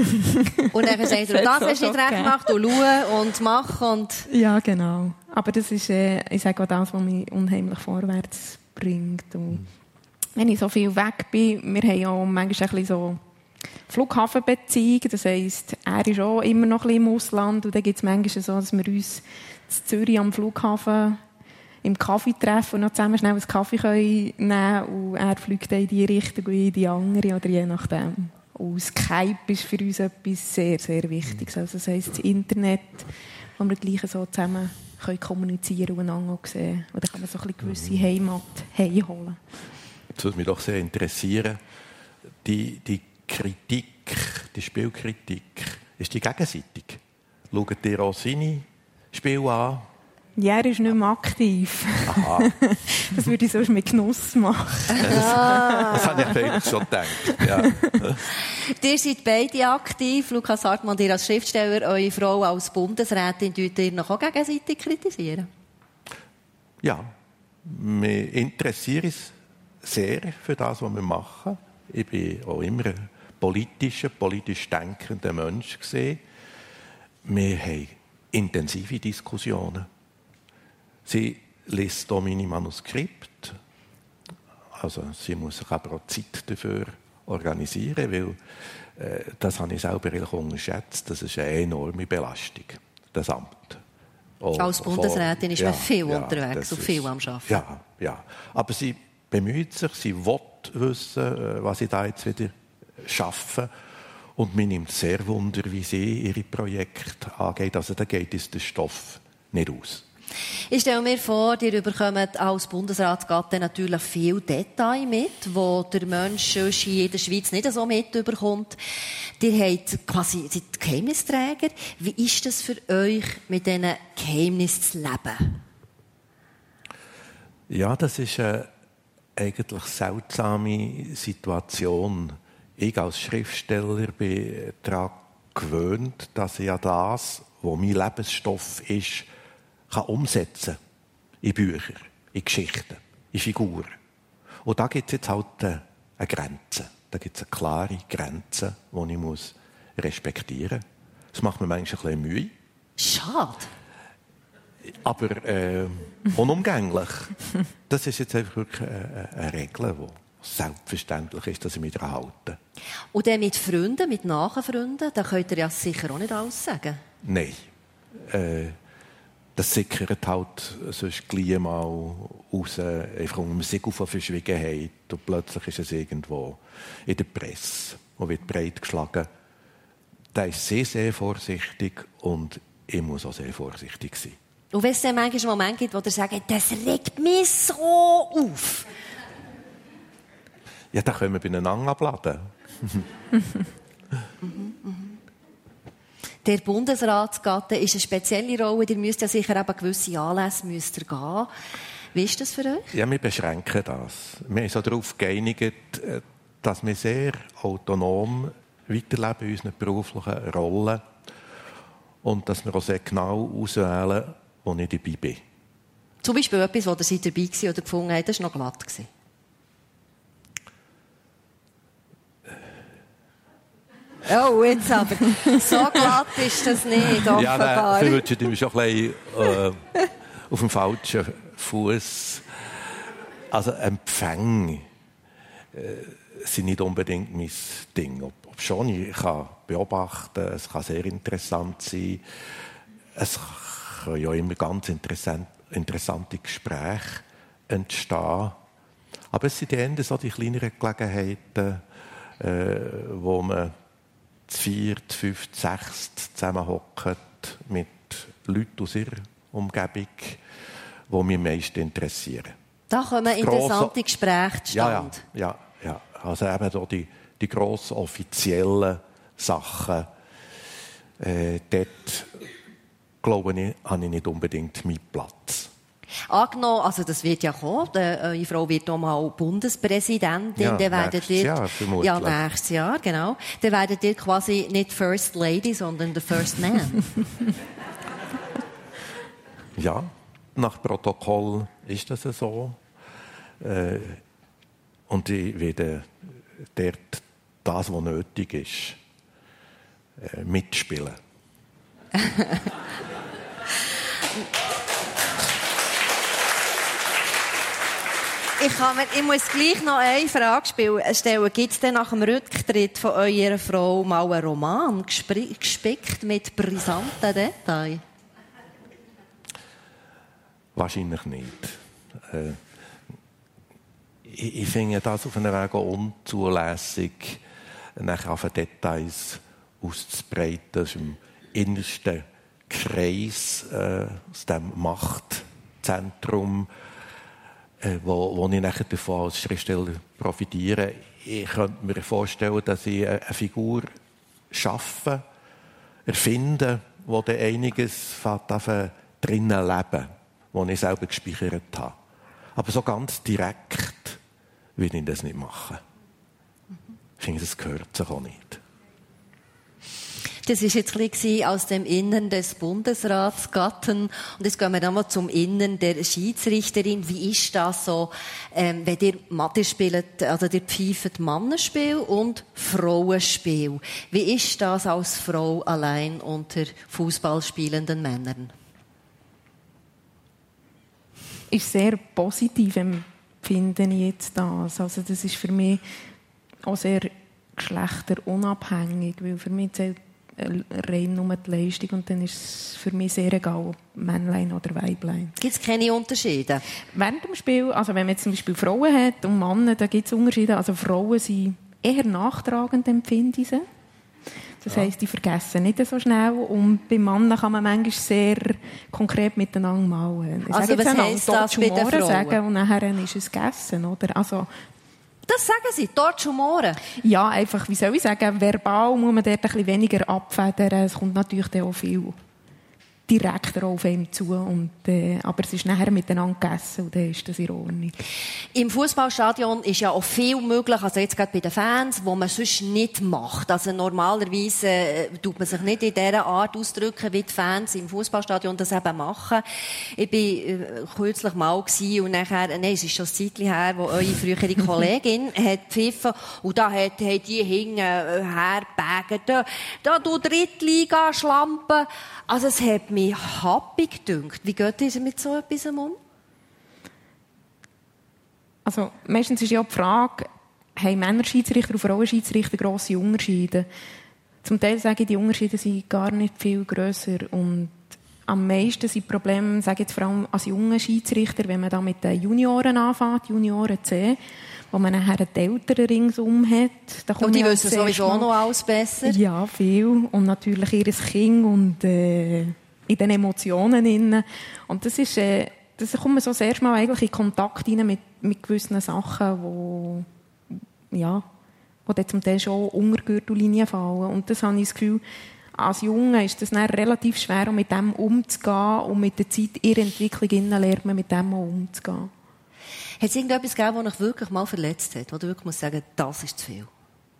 S3: Und dann sagt er, das hast du nicht recht gemacht, und schau und mach und...
S4: Ja, genau. Aber das ist, äh, ich sage auch das, was mich unheimlich vorwärts bringt. Und wenn ich so viel weg bin, wir haben ja manchmal ein bisschen so Flughafenbeziehung. Das heisst, er ist auch immer noch ein bisschen im Ausland. Und dann gibt es manchmal so, dass wir uns in Zürich am Flughafen im Kaffee treffen und noch zusammen schnell einen Kaffee können nehmen und er fliegt dann in die Richtung und in die andere oder je nachdem. Und Skype ist für uns etwas sehr, sehr Wichtiges. Also das heisst, das Internet, wo wir gleich so zusammen können kommunizieren und einander sehen. Und dann kann man so ein bisschen gewisse Heimat heimholen.
S5: Das würde mich doch sehr interessieren. Die, die Kritik, die Spielkritik, ist die gegenseitig? Schaut ihr auch seine Spiele an?
S4: Ja, er ist nicht mehr aktiv.
S5: Aha.
S4: Das würde ich sonst mit Genuss machen.
S5: Das, das habe ich vielleicht schon gedacht. Ja.
S3: Ihr seid beide aktiv. Lukas Hartmann, ihr als Schriftsteller, eure Frau als Bundesrätin, könnt ihr noch auch gegenseitig kritisieren?
S5: Ja, wir interessieren uns sehr für das, was wir machen. Ich bin auch immer ein politischer, politisch denkender Mensch gewesen. Wir haben intensive Diskussionen. Sie liest hier meine Manuskript. Also sie muss sich aber auch Zeit dafür organisieren, weil äh, das habe ich selber unterschätzt. Das ist eine enorme Belastung, das Amt. Oh,
S3: Als Bundesrätin ist
S5: ja,
S3: man viel
S5: ja,
S3: unterwegs und viel
S5: ist,
S3: am Arbeiten.
S5: Ja, ja. Aber sie bemüht sich, sie will wissen, was sie da jetzt wieder schaffen. Und mir nimmt sehr Wunder, wie sie ihre Projekte angeht. Also da geht es der Stoff nicht aus.
S3: Ich stelle mir vor, ihr bekommt als Bundesratsgattin natürlich viel Detail mit, wo der Mensch hier in der Schweiz nicht so mitbekommt. Ihr habt quasi seid Geheimnisträger. Wie ist das für euch, mit diesen Geheimnissen zu leben?
S5: Ja, das ist eine eigentlich seltsame Situation. Ich als Schriftsteller bin daran gewöhnt, dass ich ja das, was mein Lebensstoff ist, kann umsetzen in Bücher, in Geschichten, in Figuren. Und da gibt es jetzt halt eine Grenze. Da gibt es eine klare Grenze, die ich muss respektieren muss. Das macht mir manchmal ein bisschen Mühe.
S3: Schade.
S5: Aber äh, unumgänglich. Das ist jetzt einfach wirklich eine, eine Regel, die selbstverständlich ist, dass ich mich daran halte.
S3: Und dann mit Freunden, mit nahen Freunden, da könnt ihr ja sicher auch nicht alles sagen.
S5: Nein. Äh, das sickert halt sonst gleich mal raus, einfach unter dem Siegel von Verschwiegenheit. Und plötzlich ist es irgendwo in der Presse und wird breit geschlagen. Da ist sehr, sehr vorsichtig und ich muss auch sehr vorsichtig sein.
S3: Und wenn es dann manchmal einen Moment gibt, wo ihr sagt, das regt mich so auf.
S5: Ja, da können wir beieinander abladen.
S3: Der Bundesratsgatte ist eine spezielle Rolle. Ihr müsst ja sicher eben gewisse Anlässe müsst ihr gehen. Wie ist das für euch?
S5: Ja, wir beschränken das. Wir haben uns darauf geeinigt, dass wir sehr autonom weiterleben in unseren beruflichen Rollen und dass wir auch sehr genau auswählen, wo ich dabei bin.
S3: Zum Beispiel etwas, wo ihr seid dabei war oder gefunden habt, das war noch glatt. Oh, jetzt aber. So glatt ist das nicht, offenbar.
S5: Ja, nein, verwünscht mich schon ein bisschen äh, auf dem falschen Fuß. Also Empfänge äh, sind nicht unbedingt mein Ding. Ob, ob schon, ich kann beobachten, es kann sehr interessant sein. Es können ja immer ganz interessant, interessante Gespräche entstehen. Aber es sind eher so die kleineren Gelegenheiten, äh, wo man zu viert, fünft, sechst zusammenhocken mit Leuten aus ihrer Umgebung, die mich am meisten interessieren.
S3: Da kommen interessante Gespräche zustande.
S5: Ja, ja, ja, ja. Also eben so die, die grossen offiziellen Sachen. Äh, dort, glaube ich, habe ich nicht unbedingt meinen Platz.
S3: Angenommen, also das wird ja kommen, eure Frau wird noch mal Bundespräsidentin,
S5: ja,
S3: dann werdet
S5: nächstes
S3: ihr,
S5: Jahr vermutlich.
S3: Ja, nächstes Jahr, genau. Dann werdet ihr quasi nicht First Lady, sondern der First Man.
S5: Ja, nach Protokoll ist das so. Äh, und ich werde dort das, was nötig ist, äh, mitspielen.
S3: Ich, kann mir, ich muss gleich noch eine Frage stellen. Gibt es denn nach dem Rücktritt von eurer Frau mal einen Roman gespickt mit brisanten Details?
S5: Wahrscheinlich nicht. Äh, ich, ich finde das auf einem Weg auch unzulässig, nachher auf Details auszubreiten, aus dem innersten Kreis, äh, aus dem Machtzentrum, äh, wo, wo ich nachher davon als Schriftsteller profitiere. Ich könnte mir vorstellen, dass ich eine Figur schaffe, erfinde, wo dann einiges drinnen leben, das ich selber gespeichert habe. Aber so ganz direkt will ich das nicht machen. Ich finde, das gehört sich auch nicht.
S3: Das war jetzt ein bisschen aus dem Innern des Bundesratsgatten. Und jetzt gehen wir nochmal zum Innern der Schiedsrichterin. Wie ist das so, ähm, wenn ihr Mathe spielt, also ihr pfeift Mannenspiel und Frauenspiel? Wie ist das als Frau allein unter Fußball spielenden Männern?
S4: Ist sehr positiv, empfinde ich jetzt das. Also das ist für mich auch sehr geschlechterunabhängig, weil für mich zählt rein nur die Leistung. Und dann ist es für mich sehr egal, ob Männlein oder Weiblein.
S3: Gibt es keine Unterschiede?
S4: Während dem Spiel, also wenn man jetzt zum Beispiel Frauen hat und Männer, da gibt es Unterschiede. Also Frauen sind eher nachtragend, empfinde ich sie. Das heisst, die vergessen nicht so schnell. Und bei Männern kann man manchmal sehr konkret miteinander malen. Ich
S3: also was heisst das bei den Frauen?
S4: Sagen, und nachher ist es gegessen, oder? Also,
S3: das sagen sie, dort Humore.
S4: Ja, einfach, wie soll ich sagen, verbal muss man dort ein bisschen weniger abfedern. Es kommt natürlich dann auch viel direkter auf einem zu. Und, äh, aber es ist nachher miteinander gegessen und dann ist das in Ordnung.
S3: Im Fußballstadion ist ja auch viel möglich, also jetzt gerade bei den Fans, wo man sonst nicht macht. Also normalerweise äh, tut man sich nicht in dieser Art ausdrücken, wie die Fans im Fußballstadion das eben machen. Ich war äh, kürzlich mal gewesen und nachher, nein, es ist schon ein Zeitchen her, wo eure frühere Kollegin hat gepfiffen und da hat, hat die hinten äh, hergebägen. Da, da du Drittliga, Schlampe. Also es hat mich happig gedünkt. Wie geht ihr mit so etwas um?
S4: Also meistens ist ja die Frage, haben Männerschiedsrichter und Frauenschiedsrichter grosse Unterschiede? Zum Teil sage ich, die Unterschiede sind gar nicht viel grösser. Und am meisten sind die Probleme, sage ich jetzt vor allem als junge Schiedsrichter, wenn man da mit den Junioren anfängt, Junioren C, wo man nachher die Eltern ringsum hat. Da
S3: und die wissen sowieso
S4: mal,
S3: noch alles besser?
S4: Ja, viel. Und natürlich ihr Kind und äh, in den Emotionen innen. Und das ist, äh, das kommt man so das erste Mal eigentlich in Kontakt rein mit, mit gewissen Sachen, wo, ja, wo dann zum Teil schon unter die Gürtellinie fallen. Und das habe ich das Gefühl, als Junge ist es dann relativ schwer, mit dem umzugehen und mit der Zeit ihrer Entwicklung innen lernt man, mit dem auch umzugehen.
S3: Hat es irgendetwas gegeben, das dich wirklich mal verletzt hat? Wo du wirklich musst sagen, das ist zu viel?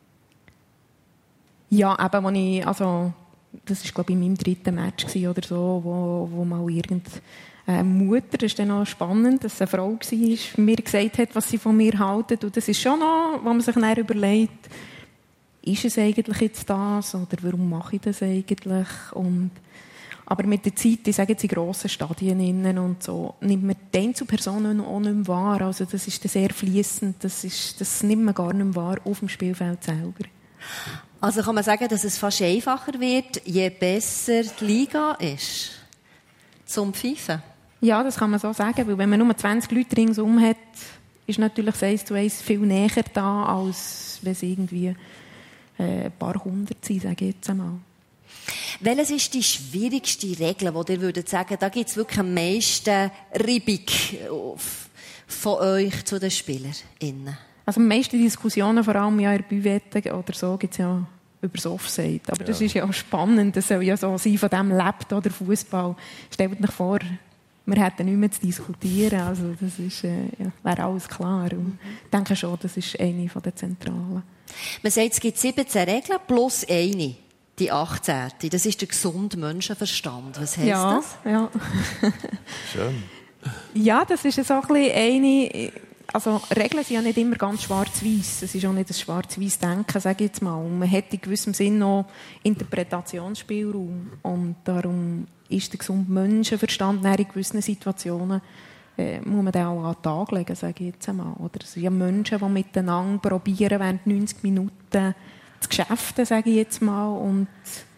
S4: Ja, eben, wo ich, also, das war, glaube ich, in meinem dritten Match oder so, wo, wo mal irgendeine Mutter, das ist dann noch spannend, dass eine Frau war, mir gesagt hat, was sie von mir halten. Und das ist schon noch, wo man sich dann überlegt, ist es eigentlich jetzt das? Oder warum mache ich das eigentlich? Und aber mit der Zeit, ich sage jetzt in grossen Stadien innen und so, nimmt man die Einzelpersonen auch nicht mehr wahr. Also das ist sehr fließend, das, ist, das nimmt man gar nicht mehr wahr auf dem Spielfeld selber.
S3: Also kann man sagen, dass es fast einfacher wird, je besser die Liga ist zum Pfeifen?
S4: Ja, das kann man so sagen, weil wenn man nur zwanzig Leute ringsum hat, ist natürlich das eins zu eins viel näher da, als wenn es irgendwie äh, ein paar hundert sind, sage ich jetzt einmal.
S3: Welches ist die schwierigste Regel, wo ihr würdet sagen, da gibt es wirklich am meisten Reibung von euch zu den SpielerInnen?
S4: Also die meisten Diskussionen, vor allem ja in der Büwette oder so, gibt es ja über das Offside. Aber ja. Das ist ja auch spannend, das soll ja so sein, von dem lebt der Fußball. Stellt euch vor, wir hätten nicht mehr zu diskutieren. Also das ist, äh, ja, wäre alles klar. Und ich denke schon, das ist eine der zentralen.
S3: Man sagt, es gibt siebzehn Regeln plus eine. Die achtzehnte. Das ist der gesunde Menschenverstand. Was heisst
S4: ja,
S3: das?
S4: Ja.
S5: Schön.
S4: Ja, das ist so ein bisschen eine... Also Regeln sind ja nicht immer ganz schwarz-weiß. Es ist auch nicht das schwarz-weiß Denken, sage ich jetzt mal. Und man hat in gewissem Sinn noch Interpretationsspielraum. Und darum ist der gesunde Menschenverstand in gewissen Situationen äh, muss man den auch an den Tag legen, sage ich jetzt einmal. Oder es sind ja Menschen, die miteinander probieren, während neunzig Minuten zu Geschäften, sage ich jetzt mal. Und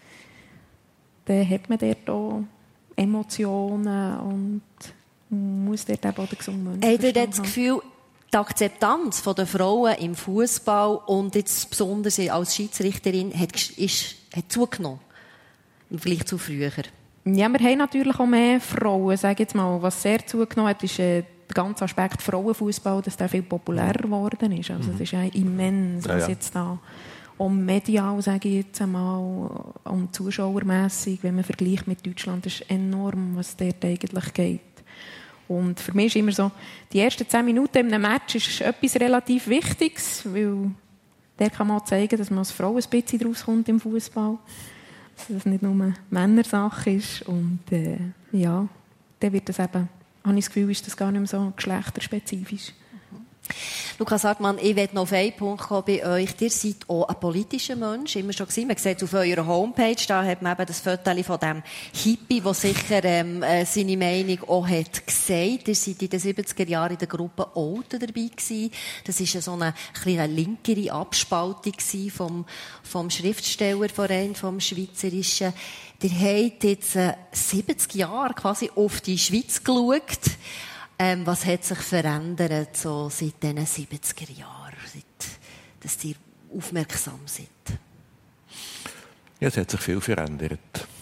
S4: dann hat man dort auch Emotionen und muss dort eben auch den gesunden Menschenverstand haben.
S3: Habt ihr das Gefühl, die Akzeptanz der Frauen im Fußball und jetzt besonders als Schiedsrichterin hat, ist, hat zugenommen? Im Vergleich zu früher?
S4: Ja, wir haben natürlich auch mehr Frauen, sage ich jetzt mal. Was sehr zugenommen hat, ist äh, der ganze Aspekt Frauenfußball, dass der viel populärer geworden ist. Also es ist ja immens, was ja, ja. jetzt da um medial, sage ich jetzt einmal, um zuschauermässig, wenn man vergleicht mit Deutschland, ist enorm, was dort eigentlich geht. Und für mich ist immer so, die ersten zehn Minuten in einem Match ist etwas relativ Wichtiges, weil der kann man zeigen, dass man als Frau ein bisschen rauskommt im Fußball, dass es nicht nur eine Männersache ist. Und äh, ja, dann wird das eben, habe ich das Gefühl, ist das gar nicht mehr so geschlechterspezifisch.
S3: Lukas Hartmann, ich möchte noch auf einen Punkt kommen bei euch. Ihr seid auch ein politischer Mensch, immer schon gewesen. Man sieht es auf eurer Homepage, da hat man eben das Foto von dem Hippie, der sicher ähm, äh, seine Meinung auch hat gesagt. Ihr seid in den siebziger Jahren in der Gruppe Olten dabei gewesen. Das war so eine kleine linkere Abspaltung vom, vom Schriftstellerverein, vom Schweizerischen. Ihr habt jetzt äh, siebzig Jahre quasi auf die Schweiz geschaut. Ähm, was hat sich verändert so seit diesen siebziger Jahren, seit, dass ihr aufmerksam seid?
S5: Ja, es hat sich viel verändert.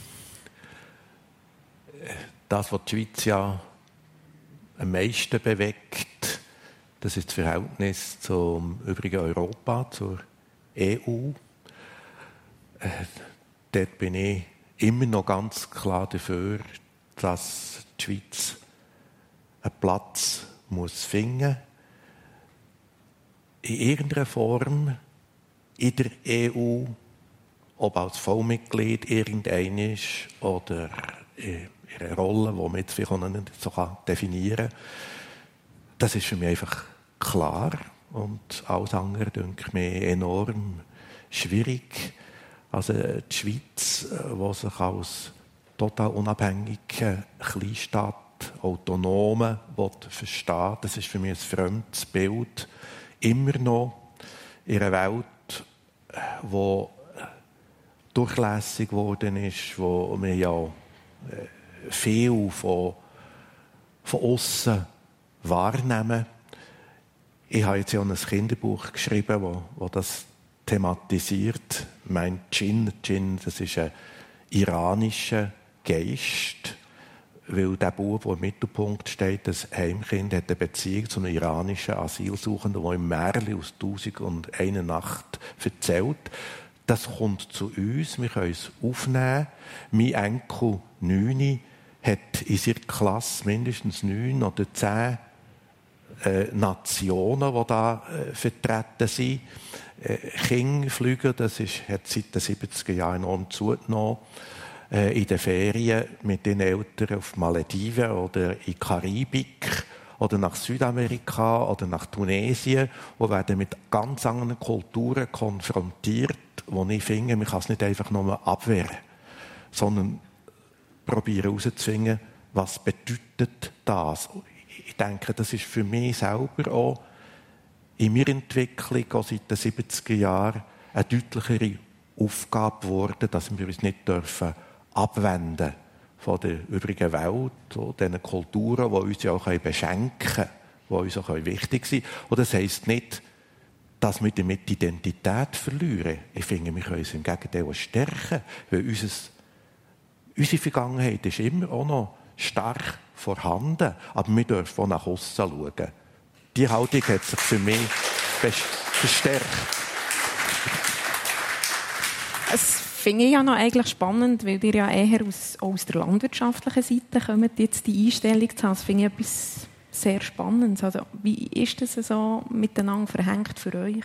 S5: Das, was die Schweiz ja am meisten bewegt, das ist das Verhältnis zum übrigen Europa, zur E U. Äh, dort bin ich immer noch ganz klar dafür, dass die Schweiz einen Platz muss finden, in irgendeiner Form in der E U, ob als Vollmitglied irgendein ist oder in einer Rolle, die man jetzt vielleicht auch nicht so definieren kann. Das ist für mich einfach klar und alles andere denke mir enorm schwierig. Also die Schweiz, die sich als total unabhängige Kleinstaat Autonome verstehen, das ist für mich ein fremdes Bild. Immer noch in einer Welt, die durchlässig geworden ist, wo wir ja viel von, von aussen wahrnehmen. Ich habe jetzt ja ein Kinderbuch geschrieben, wo, wo das thematisiert. Mein Djinn, Djinn, das ist ein iranischer Geist, weil der Bub, der im Mittelpunkt steht, das Heimkind, hat eine Beziehung zu einem iranischen Asylsuchenden, der im Märchen aus «Tausend und eine Nacht» erzählt. Das kommt zu uns, wir können es aufnehmen. Mein Enkel Neuni hat in seiner Klasse mindestens neun oder zehn äh, Nationen, die da äh, vertreten sind. Äh, Kinder fliegen, das ist, hat seit den siebziger Jahren enorm zugenommen. In den Ferien mit den Eltern auf Malediven oder in die Karibik oder nach Südamerika oder nach Tunesien, wo werden mit ganz anderen Kulturen konfrontiert, wo ich finde, man kann es nicht einfach nur abwehren, sondern probieren herauszufinden, was bedeutet das. Ich denke, das ist für mich selber auch in meiner Entwicklung auch seit den siebziger Jahren eine deutlichere Aufgabe geworden, dass wir uns nicht dürfen abwenden von der übrigen Welt, so, diesen Kulturen, die uns ja auch beschenken können, die uns auch wichtig sind. Und das heisst nicht, dass wir damit die Identität verlieren. Ich finde, wir können uns im Gegenteil stärken, weil unser, unsere Vergangenheit ist immer auch noch stark vorhanden, aber wir dürfen auch nach aussen schauen. Die Haltung hat sich für mich verstärkt.
S4: Es finde ich ja noch eigentlich spannend, weil ihr ja eher aus, aus der landwirtschaftlichen Seite kommt, jetzt die Einstellung zu haben. Das finde ich etwas sehr Spannendes. Also, wie ist das so miteinander verhängt für euch?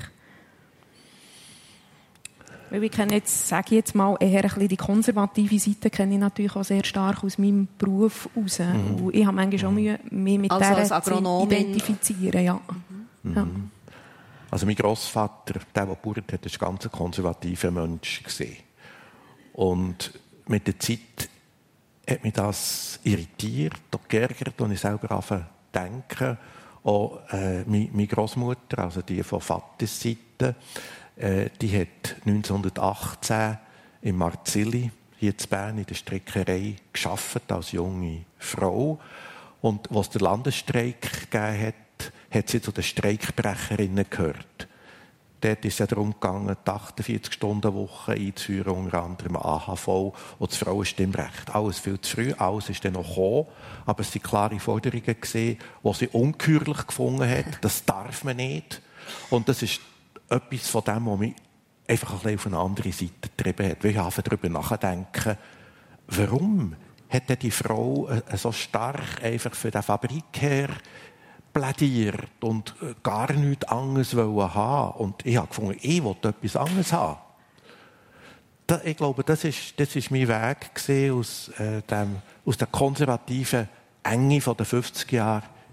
S4: Weil ich kenne jetzt, sage ich jetzt mal, eher ein bisschen die konservative Seite kenne ich natürlich auch sehr stark aus meinem Beruf heraus. Mhm. Und ich habe manchmal schon Mühe, mich mit
S3: also
S4: dieser Zeit identifizieren. Ja.
S5: Mhm.
S4: Ja.
S5: Also mein Grossvater, der, der gebaut hat, war ein ganz konservativer Mensch. Und mit der Zeit hat mich das irritiert und geärgert, und ich selber angefangen zu denken. Auch äh, meine Grossmutter, also die von Vaters Seite, äh, die hat neunzehnhundertachtzehn in Marzili, hier in Bern, in der Strickerei, gearbeitet als junge Frau. Und was der Landesstreik gegeben hat, hat sie zu den Streikbrecherinnen gehört. Dort ist es ja darum gegangen, die achtundvierzig-Stunden-Woche einzuführen, unter anderem A H V und das Frauenstimmrecht. Alles viel zu früh, alles ist dann noch gekommen, aber es waren klare Forderungen, die sie ungeheuerlich gefunden hat. Das darf man nicht. Und das ist etwas von dem, was mich einfach ein bisschen auf eine andere Seite getrieben hat. Weil ich habe darüber nachdenken, warum hat denn die Frau so stark einfach für den Fabrikherr plädiert und gar nichts anderes haben. Und ich habe gefunden, ich wollte etwas anderes haben. Das, ich glaube, das ist, das ist mein Weg gewesen, aus, äh, dem, aus der konservativen Enge der fünfziger Jahre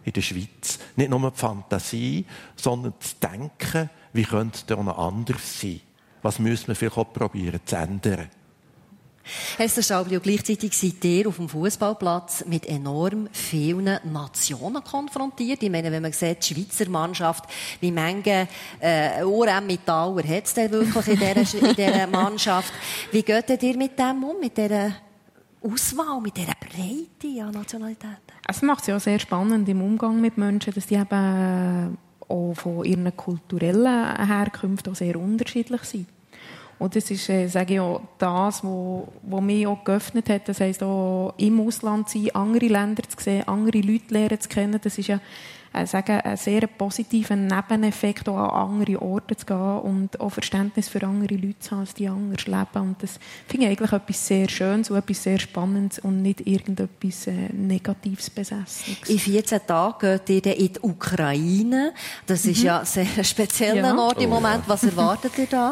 S5: in der Schweiz. Nicht nur die Fantasie, sondern das Denken, wie könnte es denn noch anders sein? Was müssen wir vielleicht auch probieren zu ändern?
S3: Herr Staubli, und gleichzeitig seid ihr auf dem Fußballplatz mit enorm vielen Nationen konfrontiert. Ich meine, wenn man sieht, die Schweizer Mannschaft, wie viele äh, O R M-Metaller hat es denn wirklich in dieser, in dieser Mannschaft? Wie geht ihr mit dem um, mit dieser Auswahl, mit dieser Breite an Nationalitäten?
S4: Es macht es ja sehr spannend im Umgang mit Menschen, dass die eben auch von ihren kulturellen Herkünften auch sehr unterschiedlich sind. Und das ist, äh, sage ich auch, das, was mich auch geöffnet hat. Das heisst, auch im Ausland sein, andere Länder zu sehen, andere Leute lernen zu kennen. Das ist ja äh, sage, ein sehr positiver Nebeneffekt, auch an andere Orte zu gehen und auch Verständnis für andere Leute zu haben, als die anders leben. Und das finde ich eigentlich etwas sehr Schönes und etwas sehr Spannendes und nicht irgendetwas äh, Negatives Besessenes.
S3: In vierzehn Tagen geht ihr in die Ukraine. Das ist mhm. ja sehr ein spezieller ja. Ort im Moment. Was erwartet ihr da?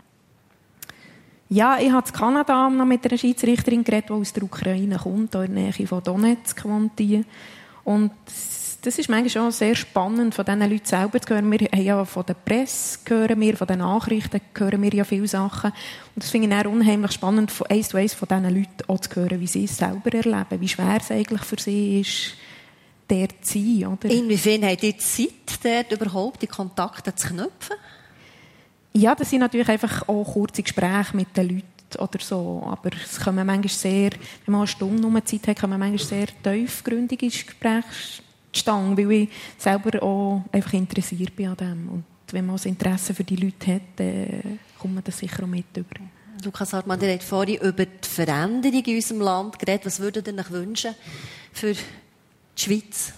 S4: Ja, ich habe in Kanada noch mit einer Schiedsrichterin geredet, die aus der Ukraine kommt, in der Nähe von Donetsk wohnt die. Und das ist manchmal schon sehr spannend, von diesen Leuten selber zu hören. Wir haben ja von der Presse hören wir, von den Nachrichten hören wir ja viele Sachen. Und das finde ich auch unheimlich spannend, von eins zu eins von diesen Leuten auch zu hören, wie sie es selber erleben, wie schwer es eigentlich für sie ist, dort zu sein. Oder?
S3: Inwiefern habt ihr Zeit, dort überhaupt die Kontakte zu knüpfen?
S4: Ja, das sind natürlich einfach auch kurze Gespräche mit den Leuten oder so. Aber es kommen manchmal sehr, wenn man eine Stunde nur Zeit hat, kommen manchmal sehr tiefgründige Gespräche zustande, weil ich selber auch einfach interessiert bin an dem. Und wenn man das Interesse für die Leute hat, dann kommt man das sicher auch mit über.
S3: Lukas Hartmann, ihr habt vorhin über die Veränderung in unserem Land geredet. Was würdet ihr euch wünschen für die Schweiz?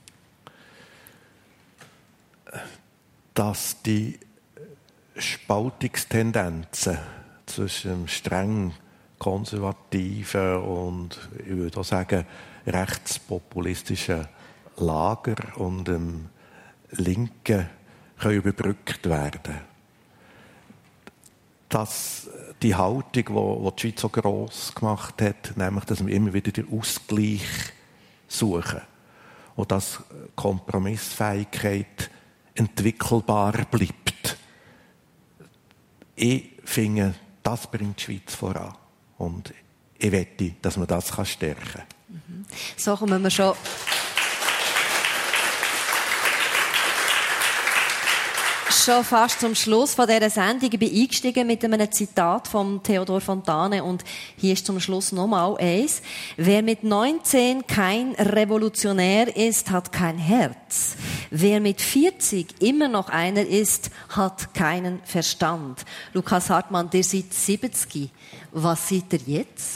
S5: Dass die Spaltungstendenzen zwischen dem streng konservativen und, ich würde auch sagen, rechtspopulistischen Lager und dem Linken können überbrückt werden. Dass die Haltung, die die Schweiz so gross gemacht hat, nämlich, dass wir immer wieder den Ausgleich suchen und dass Kompromissfähigkeit entwickelbar bleibt. Ich finde, das bringt die Schweiz voran. Und ich wette, dass man das stärken kann.
S3: Mhm. So kommen wir schon... schon fast zum Schluss von dieser Sendung. Ich bin eingestiegen mit einem Zitat von Theodor Fontane und hier ist zum Schluss nochmal eins. Wer mit neunzehn kein Revolutionär ist, hat kein Herz. Wer mit vierzig immer noch einer ist, hat keinen Verstand. Lukas Hartmann, ihr seid siebzig. Was seid ihr jetzt?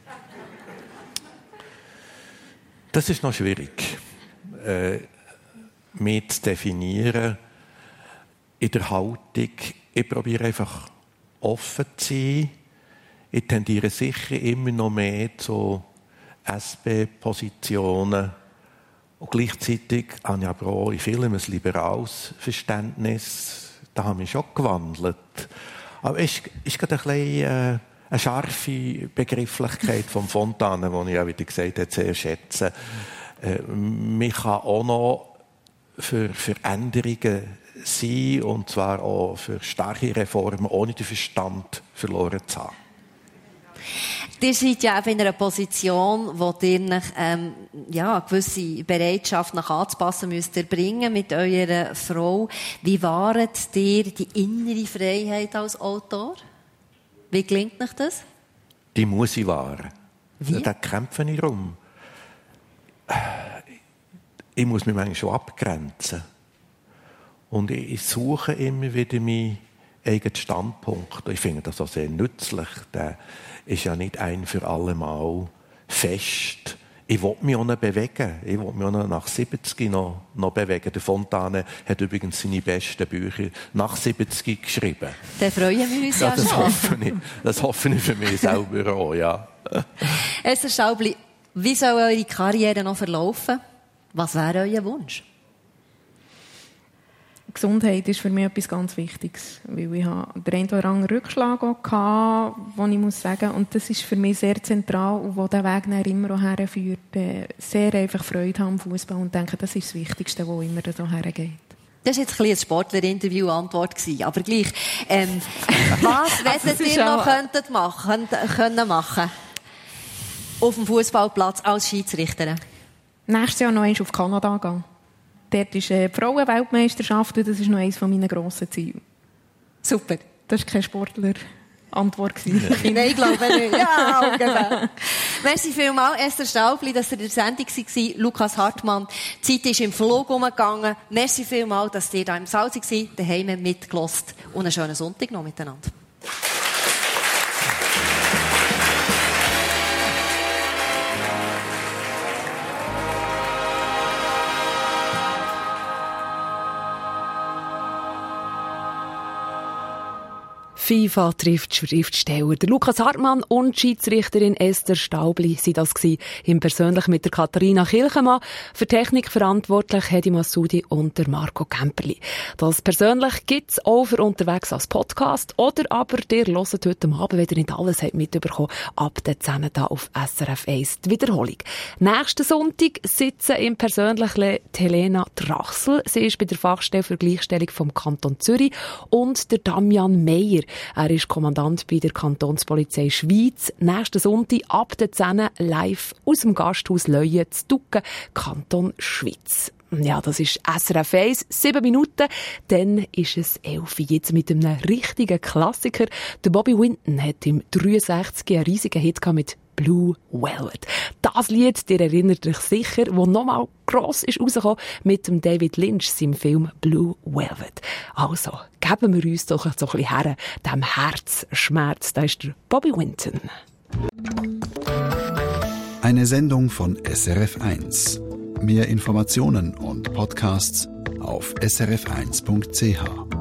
S5: Das ist noch schwierig, äh, mich zu definieren. In der Haltung, ich probiere einfach offen zu sein. Ich tendiere sicher immer noch mehr zu S B-Positionen. Und gleichzeitig habe ich aber auch in vielem ein liberales Verständnis. Da habe ich schon gewandelt. Aber es ist, ist gerade ein bisschen, äh, eine scharfe Begrifflichkeit von Fontane, die ich ja, wie du gesagt hast, sehr schätze. Äh, man kann auch noch für Veränderungen sein, und zwar auch für starke Reformen, ohne den Verstand verloren zu haben.
S3: Ihr seid ja auch in einer Position, wo ihr ähm, ja, eine gewisse Bereitschaft nach anzupassen müsst ihr bringen mit eurer Frau. Wie wahret ihr die innere Freiheit als Autor? Wie gelingt euch das?
S5: Die muss ich wahren.
S3: Wie?
S5: Da kämpfe ich rum. Ich muss mich manchmal schon abgrenzen. Und ich suche immer wieder meinen eigenen Standpunkt. Ich finde das auch sehr nützlich. Der ist ja nicht ein für alle Mal fest. Ich will mich auch noch bewegen. Ich will mich auch noch nach siebzig noch, noch bewegen. Der Fontane hat übrigens seine besten Bücher nach siebzig geschrieben.
S3: Dann freuen wir uns ja,
S5: ja das
S3: schon.
S5: Hoffe ich, das hoffe ich für mich selber auch, ja.
S3: Esther Staubli, wie soll eure Karriere noch verlaufen? Was wäre euer Wunsch?
S4: Gesundheit ist für mich etwas ganz Wichtiges, weil ich habe den einen oder anderen Rückschlag auch hatte, wo ich muss sagen, und das ist für mich sehr zentral und wo der Weg dann immer auch herführt, sehr einfach Freude haben am Fußball und denke, das ist das Wichtigste, wo immer so hergeht.
S3: Das war jetzt ein bisschen eine Sportler-Interview-Antwort, aber gleich. Ähm, was wollt ihr noch könntet machen, können machen auf dem Fußballplatz als Schiedsrichterin?
S4: Nächstes Jahr noch einmal auf Kanada gehen. Dort ist eine Frauenweltmeisterschaft und das ist noch eines meiner grossen Ziele.
S3: Super.
S4: Das war keine Sportler-Antwort.
S3: Nein, ich glaube nicht. Ja, ungefähr. Merci vielmals, Esther Staubli, dass ihr in der Sendung war. Lukas Hartmann. Die Zeit ist im Flug umgegangen. Merci vielmals, dass ihr hier im Saal wart, daheim mitgehört und einen schönen Sonntag noch miteinander.
S6: FIFA trifft Schriftsteller. Der Lukas Hartmann und die Schiedsrichterin Esther Staubli sind das gewesen. Im Persönlich mit der Katharina Kilchemann. Für Technik verantwortlich Hedi Massoudi und der Marco Kemperli. Das Persönlich gibt's auch für unterwegs als Podcast. Oder aber ihr hört heute Abend, wenn ihr nicht alles habt mitbekommen, ab der zehn da auf S R F eins die Wiederholung. Nächsten Sonntag sitzen im Persönlich Helena Drachsel. Sie ist bei der Fachstelle für Gleichstellung vom Kanton Zürich und der Damian Meyer. Er ist Kommandant bei der Kantonspolizei Schweiz. Nächsten Sonntag ab der zehn live aus dem Gasthaus Leuen zu Ducken, Kanton Schweiz. Ja, das ist S R F eins, sieben Minuten. Dann ist es elf. Jetzt mit einem richtigen Klassiker. Der Bobby Winton hat im dreiundsechzig einen riesigen Hit mit Blue Velvet. Das Lied, ihr erinnert euch sicher, wo nochmal gross ist rausgekommen mit dem David Lynch, seinem Film Blue Velvet. Also, geben wir uns doch so ein bisschen her, dem Herzschmerz. Da ist der Bobby Winton.
S1: Eine Sendung von S R F eins. Mehr Informationen und Podcasts auf s r f eins punkt c h.